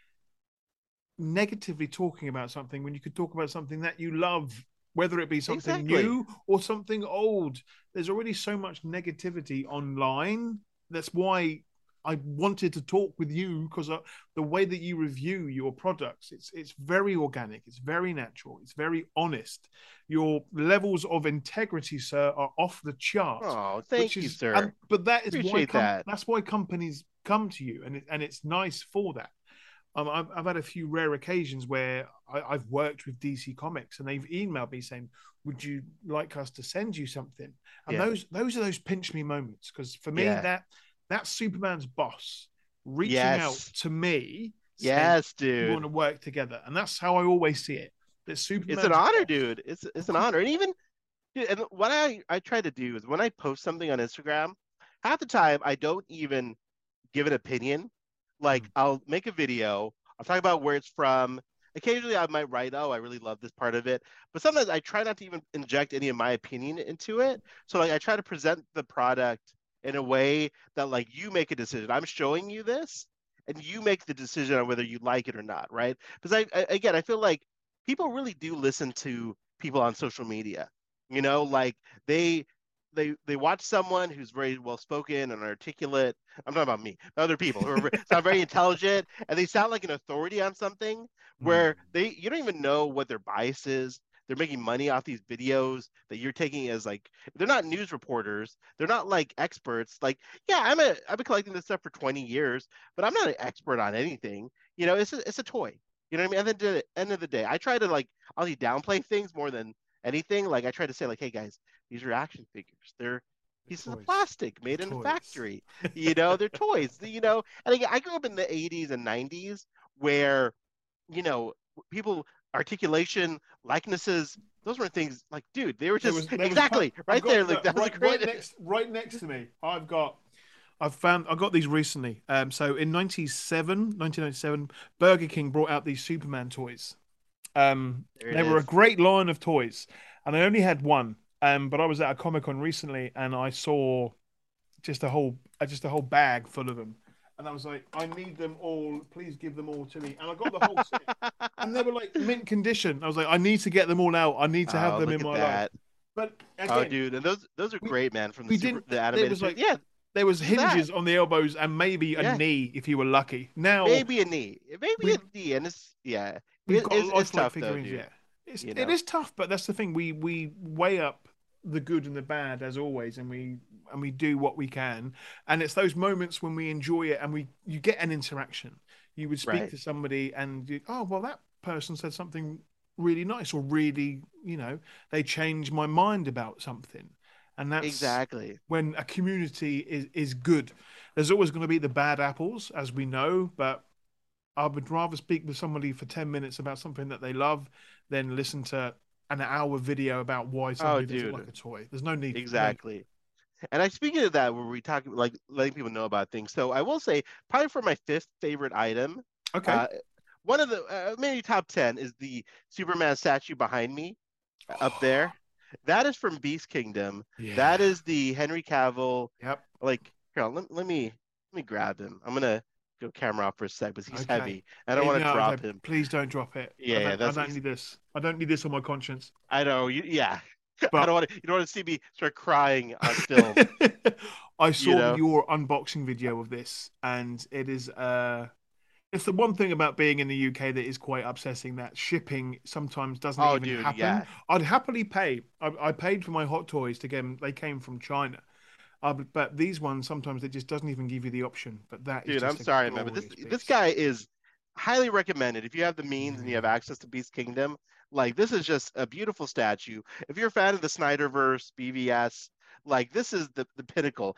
negatively talking about something when you could talk about something that you love, whether it be something Exactly. new or something old? There's already so much negativity online. That's why I wanted to talk with you, because the way that you review your products, it's very organic, it's very natural, it's very honest. Your levels of integrity, sir, are off the chart. Oh, Which thank you, is, sir. but that is why Appreciate that. that's why companies come to you, and it's nice for that. I've had a few rare occasions where I've worked with DC Comics, and they've emailed me saying, "Would you like us to send you something?" And Yeah. those are those pinch me moments, because for me Yeah. that's Superman's boss reaching out Yes. to me saying, Yes, "We want dude. to work together," and that's how I always see it. That It's an Superman's honor, boss, dude. It's of an course, honor. And even dude, and what I try to do is when I post something on Instagram, half the time I don't even give an opinion. Like mm, I'll make a video, I'll talk about where it's from. Occasionally I might write, oh, I really love this part of it. But sometimes I try not to even inject any of my opinion into it. So like I try to present the product in a way that like you make a decision. I'm showing you this and you make the decision on whether you like it or not, right? Because again, I feel like people really do listen to people on social media. Like they they watch someone who's very well spoken and articulate. I'm talking about me, other people who sound very intelligent and they sound like an authority on something mm, where you don't even know what their bias is. They're making money off these videos that you're taking as like they're not news reporters. They're not like experts. Like, yeah, I've been collecting this stuff for 20 years, but I'm not an expert on anything. It's a toy. You know what I mean? At the end of the day, I try to like honestly downplay things more than anything. Like I try to say like, hey guys, these are action figures. They're pieces of toys, plastic made in a toys. factory. They're toys. And again, I grew up in the 80s and 90s where, you know, people articulation, likenesses, those were things like, dude, they were just There was exactly I've right there. got Like look, that was right great. right next to me. I got these recently. So in 1997, Burger King brought out these Superman toys. There it They were a is. great line of toys, and I only had one. But I was at a Comic Con recently, and I saw just a whole bag full of them, and I was like, I need them all. Please give them all to me. And I got the whole set, and they were like mint condition. I was like, I need to get them all out. I need to have Oh, them look in at my life. that. But Oh, again, dude, and those are we great, man. From we didn't. the There animated was series. like Yeah, there was look at that. hinges on the elbows and maybe a Yeah, knee if you were lucky. Now maybe a knee, maybe a we've knee, and we've got it's lifelike tough though, figurines. dude. Yeah, it's You it know, is tough, but that's the thing. We weigh up the good and the bad as always, and we do what we can. And it's those moments when we enjoy it, and you get an interaction. You would speak right? to somebody, and oh well, that person said something really nice, or really, they changed my mind about something, and that's Exactly. when a community is good. There's always going to be the bad apples, as we know, but I would rather speak with somebody for 10 minutes about something that they love than listen to an hour video about why Oh, something doesn't like dude, a toy. There's no need. No need. exactly. And I speaking of that, where we talk like letting people know about things. So I will say, probably for my fifth favorite item, Okay. uh, one of the maybe top 10 is the Superman statue behind me up there. That is from Beast Kingdom. Yeah. That is the Henry Cavill. Yep. Like, here, let me grab him. I'm gonna go camera off for a sec, but he's Okay. heavy. I don't want to No, okay. drop him. Please don't drop it. Yeah, yeah, I that's don't he's. need this. I don't need this on my conscience. I know. Yeah, I But don't want to. You don't want to see me start crying on stills. I You saw know. your unboxing video of this, and it's the one thing about being in the UK that is quite upsetting, that shipping sometimes doesn't Oh, even dude, happen. yeah. I'd happily pay. I paid for my Hot Toys to get them. They came from China. But these ones, sometimes it just doesn't even give you the option. But that is Dude, I'm just a sorry, man, but this glorious this piece. guy is highly recommended if you have the means and you have Mm. access to Beast Kingdom. Like this is just a beautiful statue. If you're a fan of the Snyderverse, BVS, like this is the pinnacle.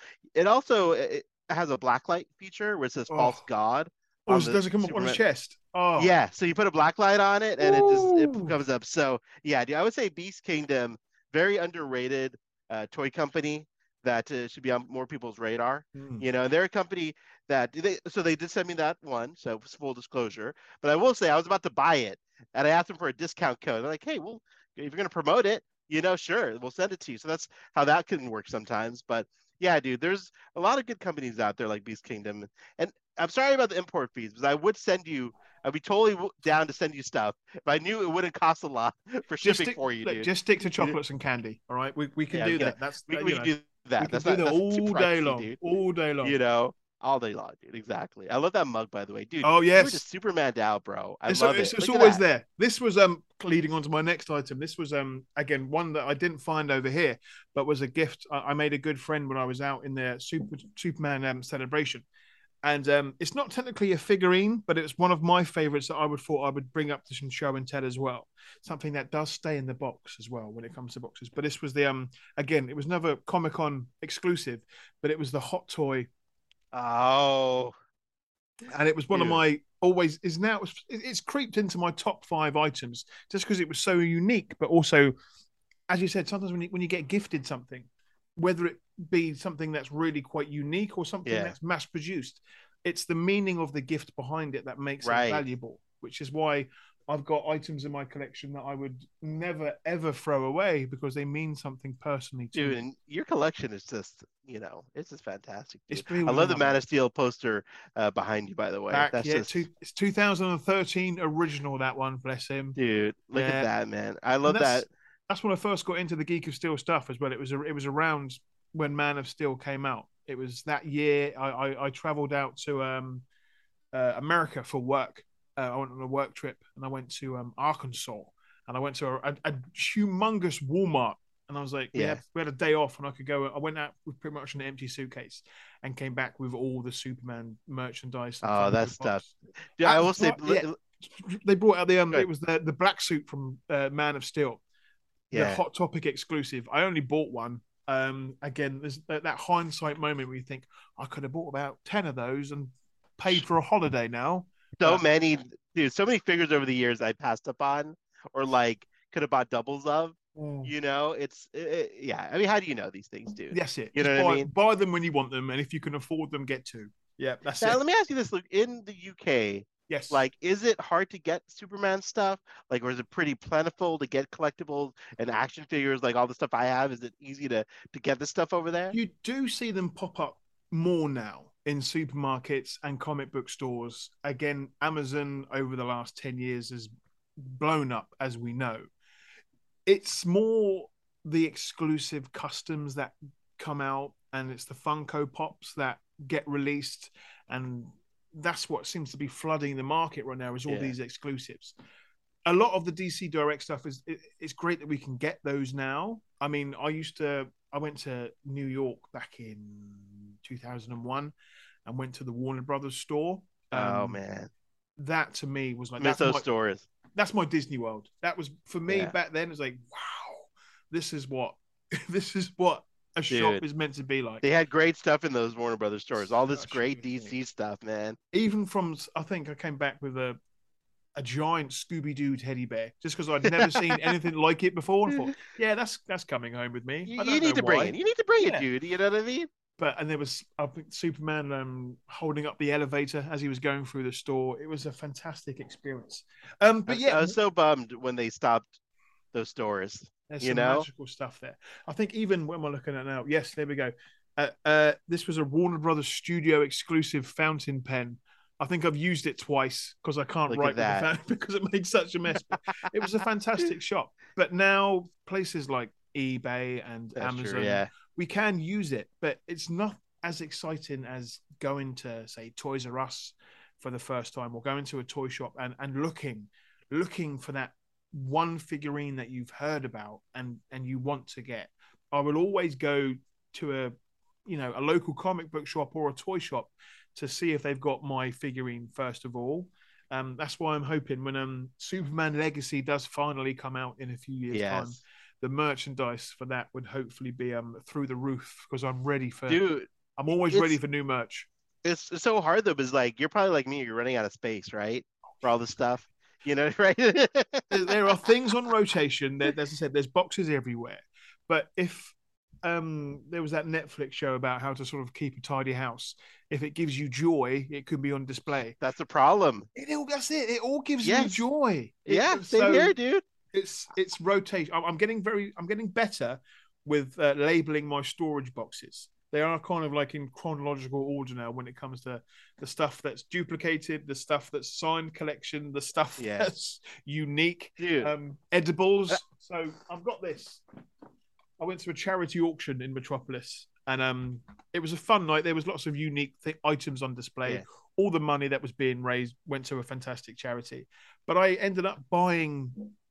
It has a blacklight feature where it says Oh, false god oh, on the does it come up on his Superman. chest? Oh, Yeah, so you put a black light on it and it ooh. comes up. So yeah, dude, I would say Beast Kingdom, very underrated toy company that should be on more people's radar. Mm. You know, and they're a company that they did send me that one, so full disclosure. But I will say I was about to buy it and I asked them for a discount code. They're like, hey, well, if you're gonna promote it, sure, we'll send it to you. So that's how that can work sometimes. But yeah, dude, there's a lot of good companies out there like Beast Kingdom. And I'm sorry about the import fees, because I'd be totally down to send you stuff if I knew it wouldn't cost a lot for Just shipping stick, for you, look, dude. just stick to You know? chocolates and candy. All right, we can Yeah, do that. That's we can do we that. can do that That's not too all day pricey, long, dude. all day long. You know, all day long, dude. Exactly. I love that mug, by the way, dude. Oh You were yes, just Supermaned out, bro. I it's, love it's it. it's Look at always that. there. This was leading on to my next item. This was again one that I didn't find over here, but was a gift I made a good friend when I was out in the Superman celebration. And it's not technically a figurine, but it's one of my favorites that I would bring up to some show and tell as well. Something that does stay in the box as well when it comes to boxes. But this was the again, it was never Comic Con exclusive, but it was the Hot Toy, Oh, and it was one of dude. my always is now it's creeped into my top 5 items just because it was so unique, but also, as you said, sometimes when you get gifted something, whether it be something that's really quite unique or something Yeah, that's mass produced, it's the meaning of the gift behind it that makes it right. valuable, which is why I've got items in my collection that I would never ever throw away because they mean something personally to Dude, me. and your collection is just, it's just fantastic, It's dude. I building love the up, Man mate. of Steel poster behind you, by the way. Back, That's yeah, just, it's 2013 original, that one, bless him. dude, look at Yeah, that, man. I and love that. that's when I first got into the Geek of Steel stuff as well. It was around when Man of Steel came out. It was that year I traveled out to America for work. I went on a work trip and I went to Arkansas and I went to a humongous Walmart. And I was like, Yeah. we had a day off and I could go. I went out with pretty much an empty suitcase and came back with all the Superman merchandise and Oh, that Funko stuff. Pops. Yeah, I will say, Yeah, they brought out the good. it was the black suit from Man of Steel, the Yeah. Hot Topic exclusive. I only bought one. Again, there's that hindsight moment where you think I could have bought about 10 of those and paid for a holiday now. So But many, dude, so many figures over the years I passed up on or like could have bought doubles of. mm, Yeah. I mean, how do you know these things, dude? that's it. You know Just what I mean? buy them when you want them, and if you can afford them, get two. Yeah, that's Now, it. let me ask you this, Luke. In the UK, Yes. like, is it hard to get Superman stuff? Like, or is it pretty plentiful to get collectibles and action figures, like all the stuff I have? Is it easy to get this stuff over there? You do see them pop up more now in supermarkets and comic book stores. Again, Amazon over the last 10 years has blown up, as we know. It's more the exclusive customs that come out, and it's the Funko Pops that get released. And that's what seems to be flooding the market right now is all Yeah. these exclusives. A lot of the DC Direct stuff it's great that we can get those now. I mean, I went to New York back in 2001 and went to the Warner Brothers store. Oh man, That to me was like miss those stores. that's my Disney World. That was for me Yeah. back then. It was like, wow, this is what this is what a shop Dude, is meant to be like. they had great stuff in those Warner Brothers stores. All this Such a great good thing. DC stuff, man. Even from, I think I came back with a giant Scooby Doo teddy bear just because I'd never seen anything like it before, and thought, yeah, that's coming home with me. I You don't know need to bring why. it. You need to bring it, Yeah, dude. You know what I mean? but and there was, I think, Superman holding up the elevator as he was going through the store. It was a fantastic experience. But yeah, I was so bummed when they stopped those stores. there's You some know? magical stuff there. I think even when we're looking at now, yes, there we go. This was a Warner Brothers Studio exclusive fountain pen. I think I've used it twice because I can't Look at write with the that. fountain because it makes such a mess. But it was a fantastic shop. But now places like eBay and That's true. Amazon, Yeah. we can use it, but it's not as exciting as going to, say, Toys R Us for the first time, or going to a toy shop and looking for that one figurine that you've heard about and you want to get. I will always go to a local comic book shop or a toy shop to see if they've got my figurine first of all. That's why I'm hoping when Superman Legacy does finally come out in a few years' time, Yes. the merchandise for that would hopefully be through the roof, because I'm ready for. Dude, I'm always ready it's for new merch. it's so hard though, because like you're probably like me, you're running out of space, right? For all this stuff. You know, right? There are things on rotation. As I said, there's boxes everywhere. But if there was that Netflix show about how to sort of keep a tidy house, if it gives you joy, it could be on display. That's a problem. That's it. It all gives me Yes. joy. Yeah, same So here, dude. it's rotation. I'm getting better with labeling my storage boxes. They are kind of like in chronological order now when it comes to the stuff that's duplicated, the stuff that's signed collection, the stuff Yeah. that's unique, Dude. edibles. So I've got this. I went to a charity auction in Metropolis, and it was a fun night. There was lots of unique items on display. Yeah. All the money that was being raised went to a fantastic charity. But I ended up buying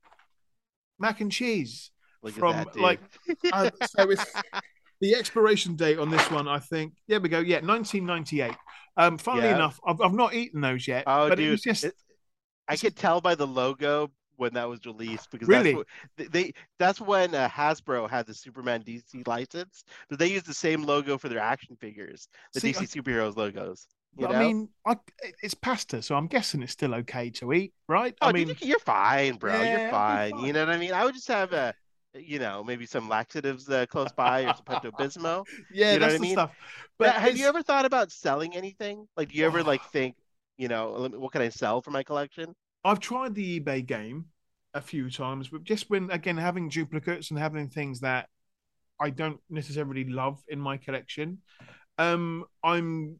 mac and cheese Look from at that, dude. like so it's the expiration date on this one, I think. There we go. Yeah, 1998. Funnily Yeah. enough, I've not eaten those yet, Oh, but it dude, was just I could tell by the logo when that was released, because that's really. what that's when Hasbro had the Superman DC license, but they used the same logo for their action figures, the See, DC superheroes logos. You I know? mean, it's pasta, so I'm guessing it's still okay to eat, right? I Oh, dude, mean, you're fine, bro. You're yeah, I'll be fine. You fine. know what I mean? I would just have maybe some laxatives close by, or some Pepto Bismol. Yeah, You know what that's I the mean? stuff. Now, But have you ever thought about selling anything? Like, do you ever like think, what can I sell for my collection? I've tried the eBay game a few times, but just when again having duplicates and having things that I don't necessarily love in my collection. I'm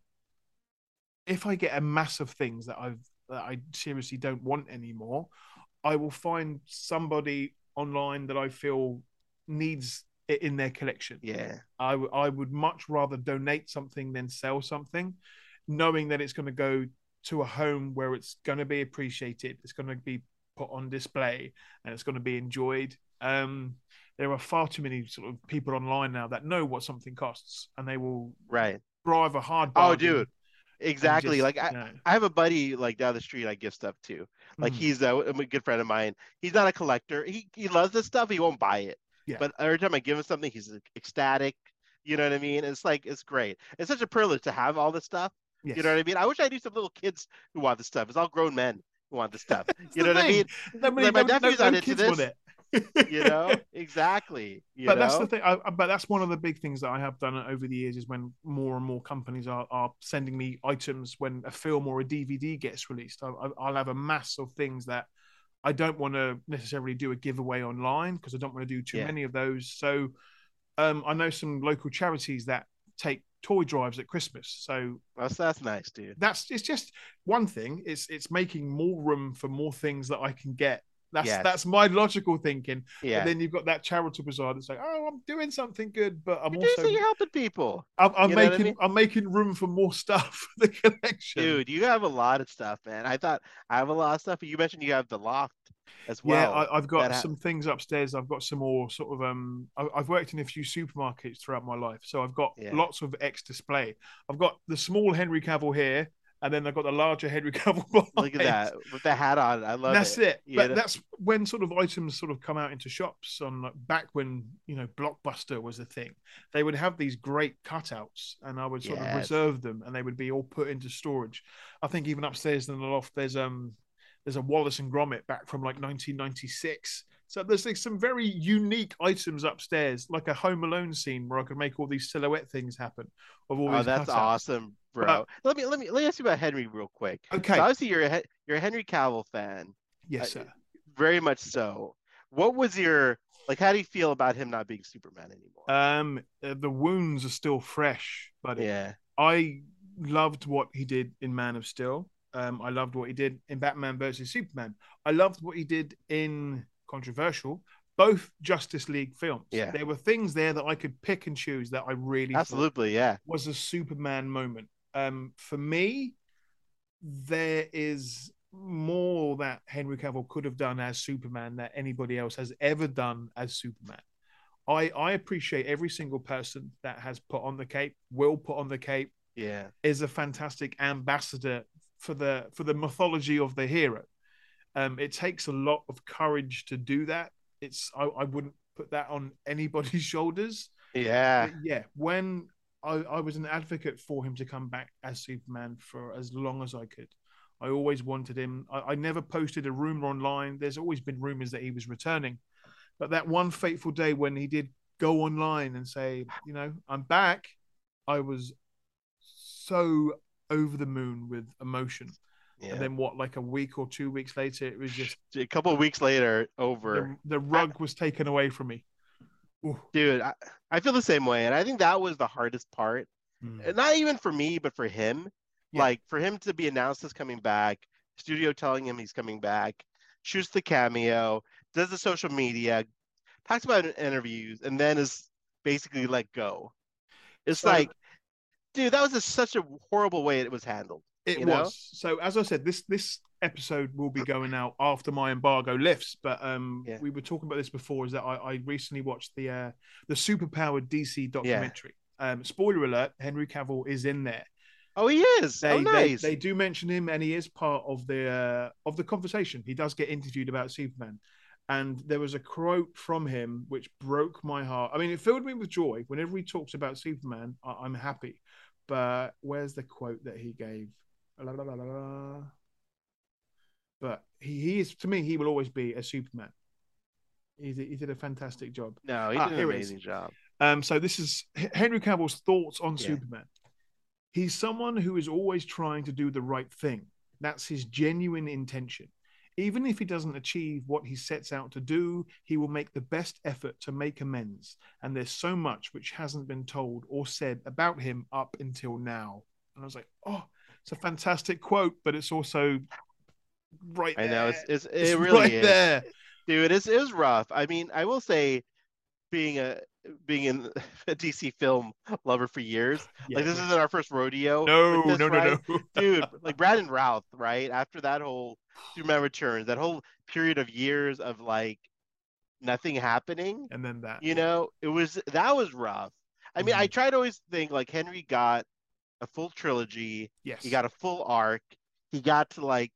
if I get a mass of things that I seriously don't want anymore, I will find somebody online that I feel needs it in their collection. Yeah. I would much rather donate something than sell something, knowing that it's going to go to a home where it's going to be appreciated, it's going to be put on display, and it's going to be enjoyed. There are far too many sort of people online now that know what something costs, and they will Right. drive a hard Oh, bargain. dude. Exactly. Just, Like I have a buddy like down the street I give stuff to. Like he's a good friend of mine. He's not a collector. He loves this stuff. He won't buy it. yeah. But every time I give him something, he's ecstatic. You know what I mean? It's like it's great. It's such a privilege to have all this stuff. Yes. You know what I mean? I wish I knew some little kids who want this stuff. It's all grown men who want this stuff. That's You the know what I thing. mean? Like my nephew's not into kids want this. it. You know? Exactly. You But that's the know? thing. But that's one of the big things that I have done over the years is when more and more companies are sending me items when a film or a DVD gets released. I'll have a mass of things that I don't want to necessarily do a giveaway online because I don't want to do too many of those. So I know some local charities that take toy drives at Christmas. So that's nice, dude. it's just one thing. It's making more room for more things that I can get. That's my logical thinking. Yeah. But then you've got that charitable side that's like, oh, I'm doing something good, but I'm you're helping people. I'm making room for more stuff for the collection. Dude, you have a lot of stuff, man. I thought I have a lot of stuff, but you mentioned you have the loft as well. Yeah, I've got some things upstairs. I've got some more sort of I've worked in a few supermarkets throughout my life, so I've got lots of X display. I've got the small Henry Cavill here. and then they've got the larger Henry Cavill behind. Look at that with the hat on. I love that's it. But know? that's when sort of items sort of come out into shops on like, back when Blockbuster was a thing. They would have these great cutouts, and I would sort of reserve them, and they would be all put into storage. I think even upstairs in the loft, there's a Wallace and Gromit back from like 1996. So there's like some very unique items upstairs, like a Home Alone scene where I could make all these silhouette things happen. Of all these that's cutouts. awesome, bro. Let me ask you about Henry real quick. Okay. So obviously you're a Henry Cavill fan. Yes, sir. Very much so. What was your how do you feel about him not being Superman anymore? The wounds are still fresh, but yeah, I loved what he did in Man of Steel. I loved what he did in Batman versus Superman. I loved what he did in controversial, both Justice League films. Yeah. There were things there that I could pick and choose that I really was a Superman moment. For me, there is more that Henry Cavill could have done as Superman that anybody else has ever done as Superman. I appreciate every single person that has put on the cape, will put on the cape, is a fantastic ambassador for the mythology of the hero. It takes a lot of courage to do that. I wouldn't put that on anybody's shoulders. Yeah. But yeah. When I was an advocate for him to come back as Superman for as long as I could. I always wanted him. I never posted a rumor online. There's always been rumors that he was returning. But that one fateful day when he did go online and say, I'm back, I was so over the moon with emotion. Yeah. And then like a week or 2 weeks later, it was just a couple of weeks later over. The rug was taken away from me. Ooh. Dude, I feel the same way. And I think that was the hardest part. Not even for me, but for him. Yeah. Like for him to be announced as coming back, studio telling him he's coming back, shoots the cameo, does the social media, talks about it in interviews, and then is basically let go. It's dude, that was such a horrible way it was handled. It was. So as I said, this episode will be going out after my embargo lifts. But we were talking about this before. Is that I recently watched the superpowered DC documentary. Spoiler alert: Henry Cavill is in there. Oh, he is. Nice. They do mention him, and he is part of the conversation. He does get interviewed about Superman, and there was a quote from him which broke my heart. I mean, it filled me with joy whenever he talks about Superman. I'm happy. But where's the quote that he gave? La, la, la, la, la. But he is, to me, he will always be a Superman. He did a fantastic job. No, he did an amazing job. So this is Henry Cavill's thoughts on Superman. He's someone who is always trying to do the right thing. That's his genuine intention. Even if he doesn't achieve what he sets out to do, he will make the best effort to make amends. And there's so much which hasn't been told or said about him up until now. And I was like, oh, it's a fantastic quote, but it's also right there. I know, it really right is. There. Dude, it was rough. I mean, I will say, being in a DC film lover for years, this isn't our first rodeo. No. Dude, like Brandon Routh, right? After that whole Superman Returns, that whole period of years of like nothing happening, and then that, that was rough. I mean, I try to always think like Henry got a full trilogy. Yes, he got a full arc. He got to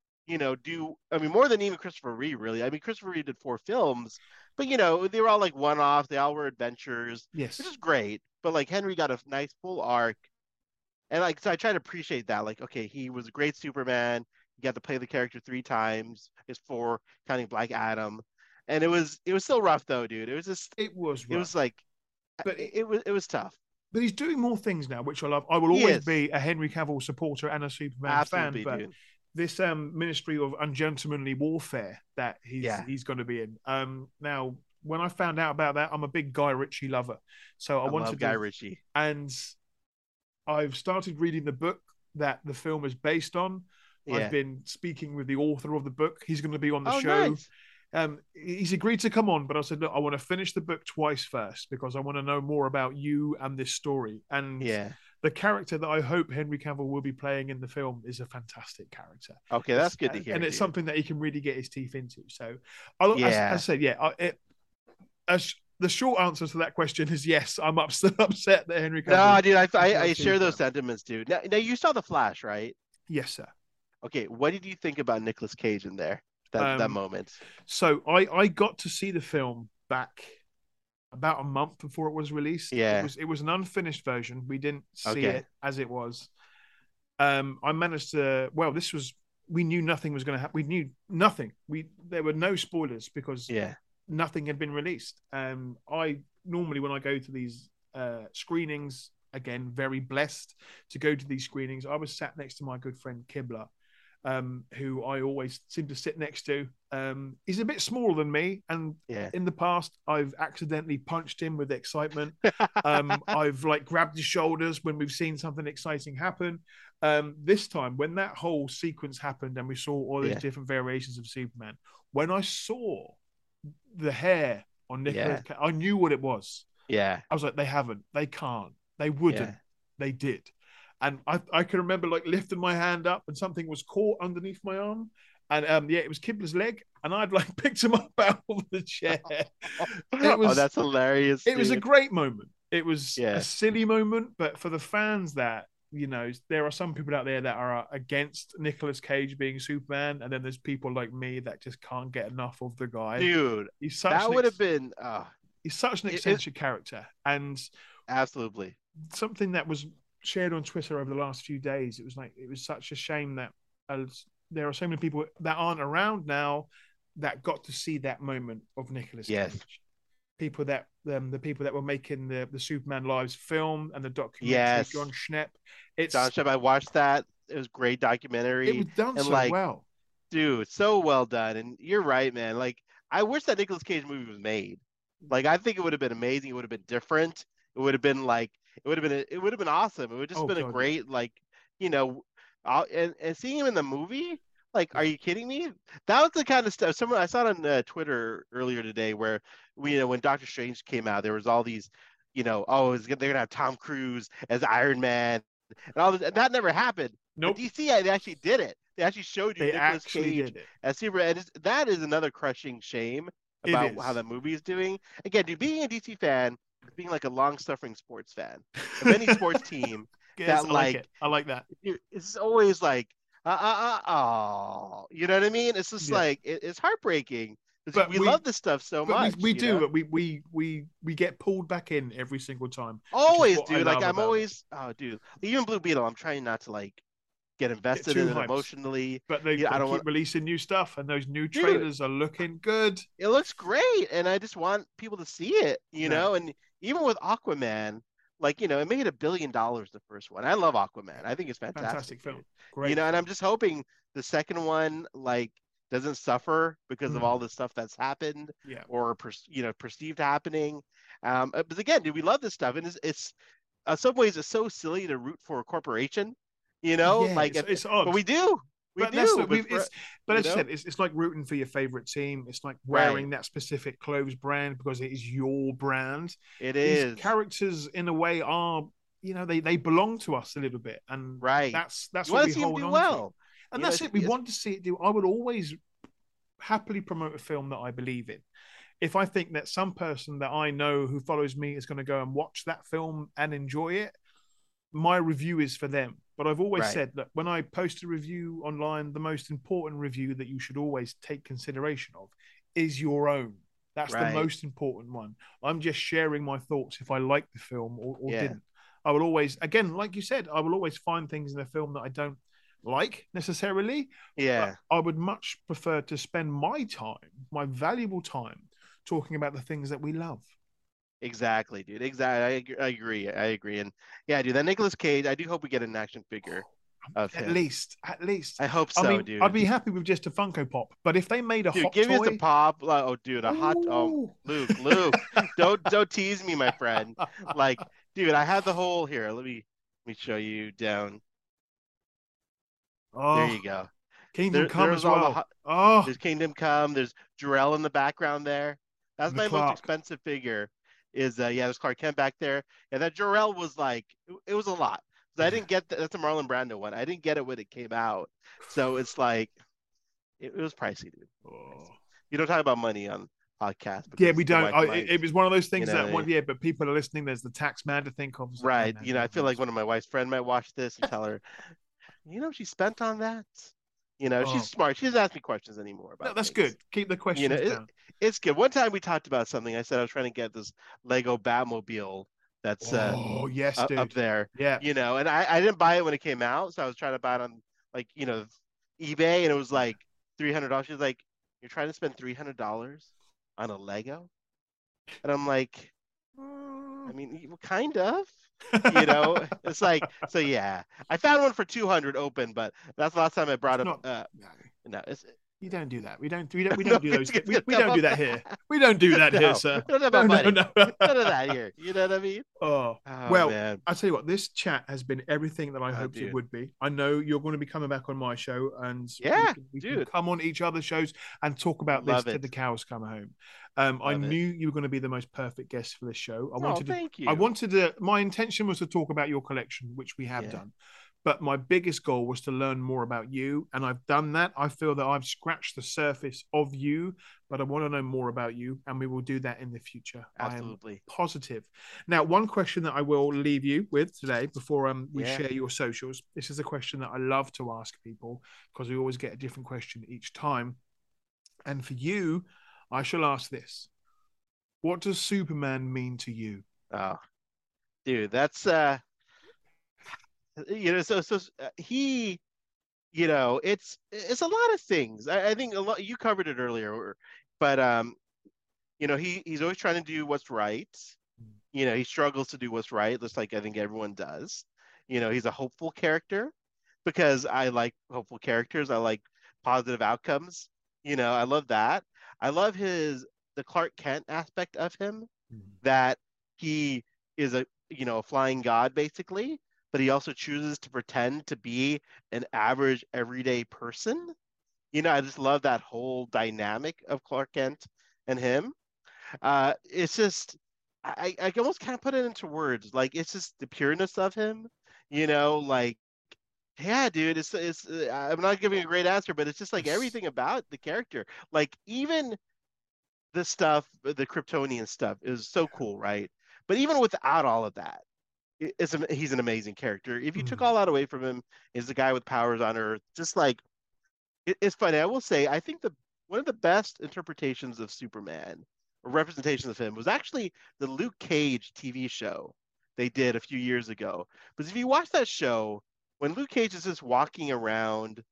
do. I mean, more than even Christopher Reeve, really. I mean, Christopher Reeve did 4 films, but they were all like one-offs. They all were adventures. Yes, which is great. But like Henry got a nice full arc, and so I try to appreciate that. Like, okay, he was a great Superman. He got to play the character 3 times. It's 4 counting Black Adam, and it was still rough though, dude. It was rough. It was like, but it was tough. But he's doing more things now, which I love. I will always be a Henry Cavill supporter and a Superman fan, but dude. This Ministry of Ungentlemanly Warfare that he's going to be in. Now, when I found out about that, I'm a big Guy Ritchie lover, so I wanted Guy Ritchie, and I've started reading the book that the film is based on. Yeah. I've been speaking with the author of the book. He's going to be on the show. Nice. He's agreed to come on, but I said, look, I want to finish the book twice first because I want to know more about you and this story. And the character that I hope Henry Cavill will be playing in the film is a fantastic character. Okay, that's good to hear. And it's something that he can really get his teeth into. So, as I said, the short answer to that question is yes. I'm upset that Henry Cavill. No, dude, I share those sentiments, dude. Now you saw The Flash, right? Yes, sir. Okay, what did you think about Nicolas Cage in there? That Um, moment. so I got to see the film back about a month before it was released. Yeah. It was an unfinished version. We didn't see Okay. it as it was. I managed to. Well, this was. We knew nothing was going to happen. We knew nothing. There were no spoilers because Yeah. nothing had been released. I normally, when I go to these screenings, again, very blessed to go to these screenings. I was sat next to my good friend Kibla, who I always seem to sit next to. He's a bit smaller than me, and in the past, I've accidentally punched him with excitement. I've like grabbed his shoulders when we've seen something exciting happen. This time, when that whole sequence happened and we saw all these different variations of Superman, when I saw the hair on Nicolas Cage, I knew what it was. Yeah. I was like, they haven't, they can't, they wouldn't, they did. And I can remember like lifting my hand up and something was caught underneath my arm. And it was Kibler's leg. And I'd like picked him up out of the chair. That's hilarious. It was a great moment. It was a silly moment, but for the fans that, you know, there are some people out there that are against Nicolas Cage being Superman. And then there's people like me that just can't get enough of the guy. Dude, he's such that would have been... he's such an eccentric character. And absolutely. Something that was shared on Twitter over the last few days, it was such a shame that there are so many people that aren't around now that got to see that moment of Nicolas Cage. People that the people that were making the Superman Lives film and the documentary, John Schnepp. John Schnepp, I watched that. It was a great documentary. It was done and so well. Dude, so well done. And you're right, man. Like, I wish that Nicolas Cage movie was made. Like, I think it would have been amazing. It would have been different. It would have been like, it would have been awesome. It would have just been a great, like, you know, and seeing him in the movie, like, are you kidding me? That was the kind of stuff. I saw it on Twitter earlier today where when Doctor Strange came out, there was all these, they're gonna have Tom Cruise as Iron Man and all this, and that never happened. Nope. But DC, they actually did it. They actually showed you Nicolas Cage as Superman. That is another crushing shame about how the movie is doing. Again, dude, being a DC fan, being like a long-suffering sports fan of any sports team, I like that. It's always like, oh, you know what I mean? It's just like it's heartbreaking. But we love this stuff so much. We do, but we get pulled back in every single time. Always, dude. Like I'm always, dude. Even Blue Beetle, I'm trying not to like get invested in it emotionally. But they keep releasing new stuff, and those new trailers are looking good. It looks great, and I just want people to see it, you know. And even with Aquaman, like, it made $1 billion the first one. I love Aquaman. I think it's fantastic film. Great. And I'm just hoping the second one like doesn't suffer because of all the stuff that's happened or perceived happening. But again, dude, we love this stuff, and it's in some ways it's so silly to root for a corporation, like it's odd, but we do. But as you said, it's like rooting for your favorite team. It's like wearing that specific clothes brand because it is your brand. These characters, in a way, are they belong to us a little bit, and that's what we hold on to. And that's it. We want to see it do. I would always happily promote a film that I believe in. If I think that some person that I know who follows me is going to go and watch that film and enjoy it, my review is for them. But I've always said that when I post a review online, the most important review that you should always take consideration of is your own. That's the most important one. I'm just sharing my thoughts if I like the film or didn't. I will always, again, like you said, I will always find things in the film that I don't like necessarily. Yeah. But I would much prefer to spend my time, my valuable time, talking about the things that we love. Exactly, dude. Exactly. I agree. And yeah, dude, that Nicolas Cage, I do hope we get an action figure of him. At least. I hope so, dude. I'd be happy with just a Funko Pop, but if they made a hot give toy... me the pop. A hot. Oh, Luke, don't tease me, my friend. Like, dude, I have the whole here. Let me show you down. Oh, there you go. Kingdom Come as well. There's Kingdom Come. There's Jor-El in the background there. That's my most expensive figure. There's Clark Kent back there. And that Jor-El was like, it was a lot. I didn't get that's a Marlon Brando one. I didn't get it when it came out. So it's like, it was pricey, dude. Oh. You don't talk about money on podcasts. Yeah, we don't. It was one of those things but people are listening. There's the tax man to think of. Right. I feel like one of my wife's friends might watch this and tell her, she spent on that? She's Oh, smart. She doesn't ask me questions anymore no, about that's good. things. Keep the You know, questions it, down. it's good. One time we talked about something. I said I was trying to get this Lego Batmobile that's Oh, yes, up dude. there, Yeah. and I didn't buy it when it came out, so I was trying to buy it on like, eBay, and it was Yeah. like $300. She's like, "You're trying to spend $300 on a Lego?" And I'm like, I mean, kind of. It's like, so yeah. I found one for 200 open, but that's the last time I It's brought up. not. No. No, it's You don't do that. We no, don't do those it's things. We, gonna we come don't do up. that here. We don't do that here, No, sir. we don't have No, about no, money. no. None of that here. You know what I mean? Oh, Oh well, man. I tell you what, this chat has been everything that I Oh hoped it dude. would be. I know you're going to be coming back on my show, and Yeah, we can dude. come on each other's shows and talk about this Love till the it. cows come home. I Love it. knew you were going to be the most perfect guest for this show. Oh, thank I you. wanted to. My intention was to talk about your collection, which we have Yeah, done. But my biggest goal was to learn more about you, and I've done that. I feel that I've scratched the surface of you, but I want to know more about you, and we will do that in the future. I am absolutely. positive. Now, one question that I will leave you with today before we Yeah. share your socials. This is a question that I love to ask people because we always get a different question each time. And for you, I shall ask this: what does Superman mean to you? Oh, dude, that's he, it's a lot of things. I think a lot you covered it earlier, but he's always trying to do what's right. He struggles to do what's right, just like I think everyone does. He's a hopeful character because I like hopeful characters. I like positive outcomes. I love that. I love the Clark Kent aspect of him, that he is a flying god basically, but he also chooses to pretend to be an average everyday person. I just love that whole dynamic of Clark Kent and him. It's just I almost can't put it into words. Like it's just the pureness of him, like yeah, dude. I'm not giving a great answer, but it's just like Yes. everything about the character. Like even the stuff, the Kryptonian stuff is so cool, right? But even without all of that, he's an amazing character. If you took Mm. all that away from him, is the guy with powers on Earth. Just like it's funny. I will say, I think the one of the best interpretations of Superman or representations of him was actually the Luke Cage TV show they did a few years ago. Because if you watch that show, when Luke Cage is just walking around,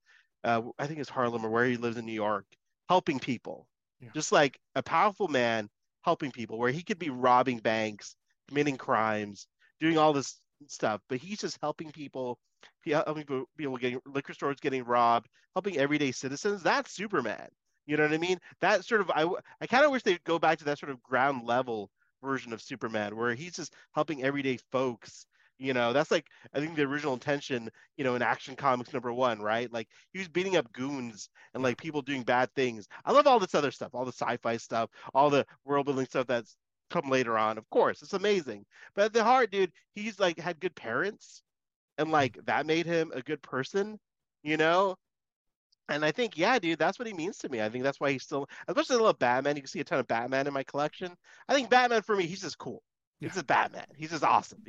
I think it's Harlem or where he lives in New York, helping people, Yeah. just like a powerful man helping people, where he could be robbing banks, committing crimes, doing all this stuff, but he's just helping people, helping people getting liquor stores getting robbed, helping everyday citizens. That's Superman. You know what I mean? That sort of I kind of wish they'd go back to that sort of ground level version of Superman where he's just helping everyday folks. That's like I think the original intention, in Action Comics #1, right? Like he was beating up goons and Yeah. like people doing bad things. I love all this other stuff, all the sci-fi stuff, all the world building stuff that's come later on. Of course, it's amazing. But at the heart, dude, he's like had good parents and like that made him a good person, you know? And I think, yeah, dude, that's what he means to me. I think that's why he's still, as much as I love Batman, you can see a ton of Batman in my collection. I think Batman for me, he's just cool. Yeah. He's just Batman. He's just awesome.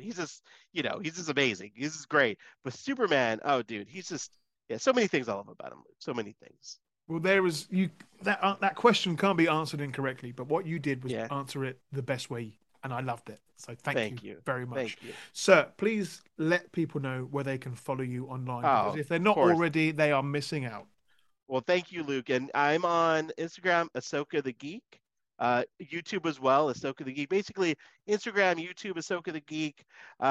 He's just amazing. He's just great. But Superman, oh, dude, he's just, yeah, so many things I love about him. So many things. Well, there was you that question can't be answered incorrectly, but what you did was Yeah. answer it the best way, and I loved it. So thank you Thank you. very much, Thank you. sir. Please let people know where they can follow you online because Oh, if they're of not course. already, they are missing out. Well, thank you, Luke. And I'm on Instagram, Ahsoka the Geek. YouTube as well, Ahsoka the Geek. Basically, Instagram, YouTube, Ahsoka the Geek.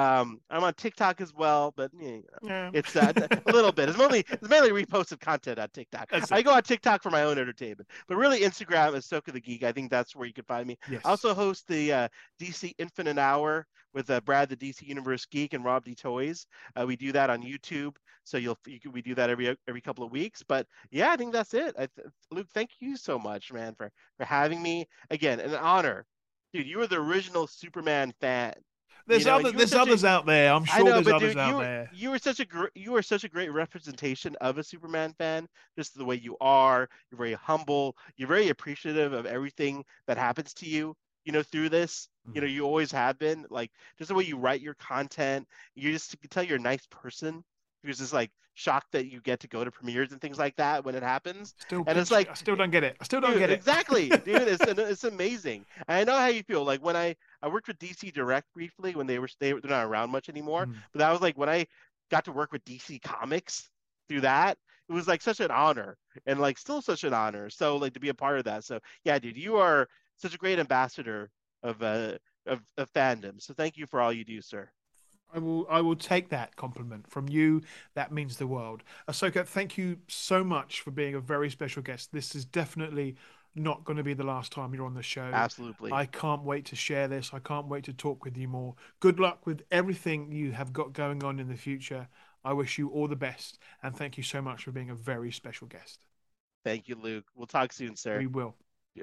I'm on TikTok as well, but Yeah, it's a little bit. It's mainly reposted content on TikTok. that's I it. go on TikTok for my own entertainment, but really Instagram, Ahsoka the Geek. I think that's where you can find me. I Yes. also host the DC Infinite Hour with Brad, the DC Universe Geek, and Rob D Toys. We do that on YouTube, so we do that every couple of weeks. But yeah, I think that's it. Luke, thank you so much, man, for having me. Again, an honor. Dude, you were the original Superman fan. And you were There's such a others out there. I'm I sure know, there's but others dude, out you were there. you were such a great representation of a Superman fan. Just the way you are, you're very humble, you're very appreciative of everything that happens to you. Through this, Mm. you always have been. Like just the way you write your content, you can tell you're a nice person. because it's like shocked that you get to go to premieres and things like that when it happens. And it's I still don't get it. I still don't dude, get it. exactly, dude. It's amazing. And I know how you feel. Like when I worked with DC Direct briefly when they're not around much anymore. But that was like when I got to work with DC Comics through that. It was like such an honor, and like still such an honor. So like to be a part of that. So yeah, dude, you are such a great ambassador of of fandom. So thank you for all you do, sir. I will take that compliment from you. That means the world. Ahsoka, thank you so much for being a very special guest. This is definitely not going to be the last time you're on the show. Absolutely. I can't wait to share this. I can't wait to talk with you more. Good luck with everything you have got going on in the future. I wish you all the best, and thank you so much for being a very special guest. Thank you, Luke. We'll talk soon, sir. We will. Yeah.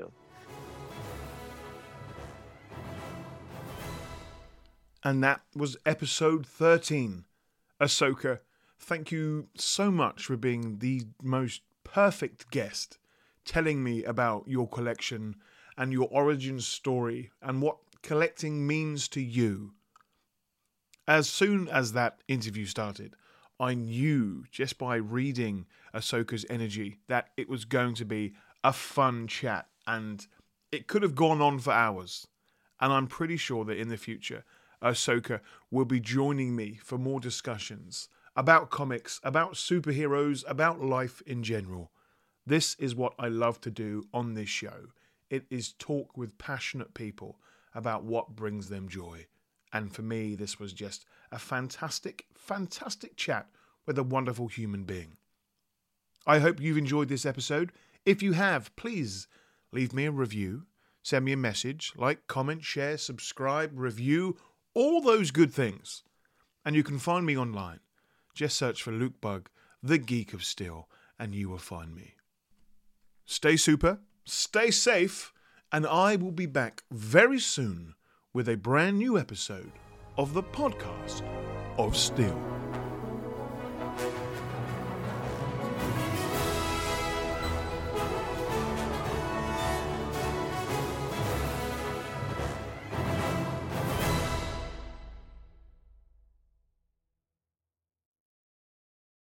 And that was episode 13. Ahsoka, thank you so much for being the most perfect guest, telling me about your collection and your origin story and what collecting means to you. As soon as that interview started, I knew just by reading Ahsoka's energy that it was going to be a fun chat, and it could have gone on for hours. And I'm pretty sure that in the future, Ahsoka will be joining me for more discussions about comics, about superheroes, about life in general. This is what I love to do on this show. It is talk with passionate people about what brings them joy. And for me, this was just a fantastic, fantastic chat with a wonderful human being. I hope you've enjoyed this episode. If you have, please leave me a review, send me a message, like, comment, share, subscribe, review, all those good things. And you can find me online. Just search for Luke Bug, the Geek of Steel, and you will find me. Stay super, stay safe, and I will be back very soon with a brand new episode of the Podcast of Steel.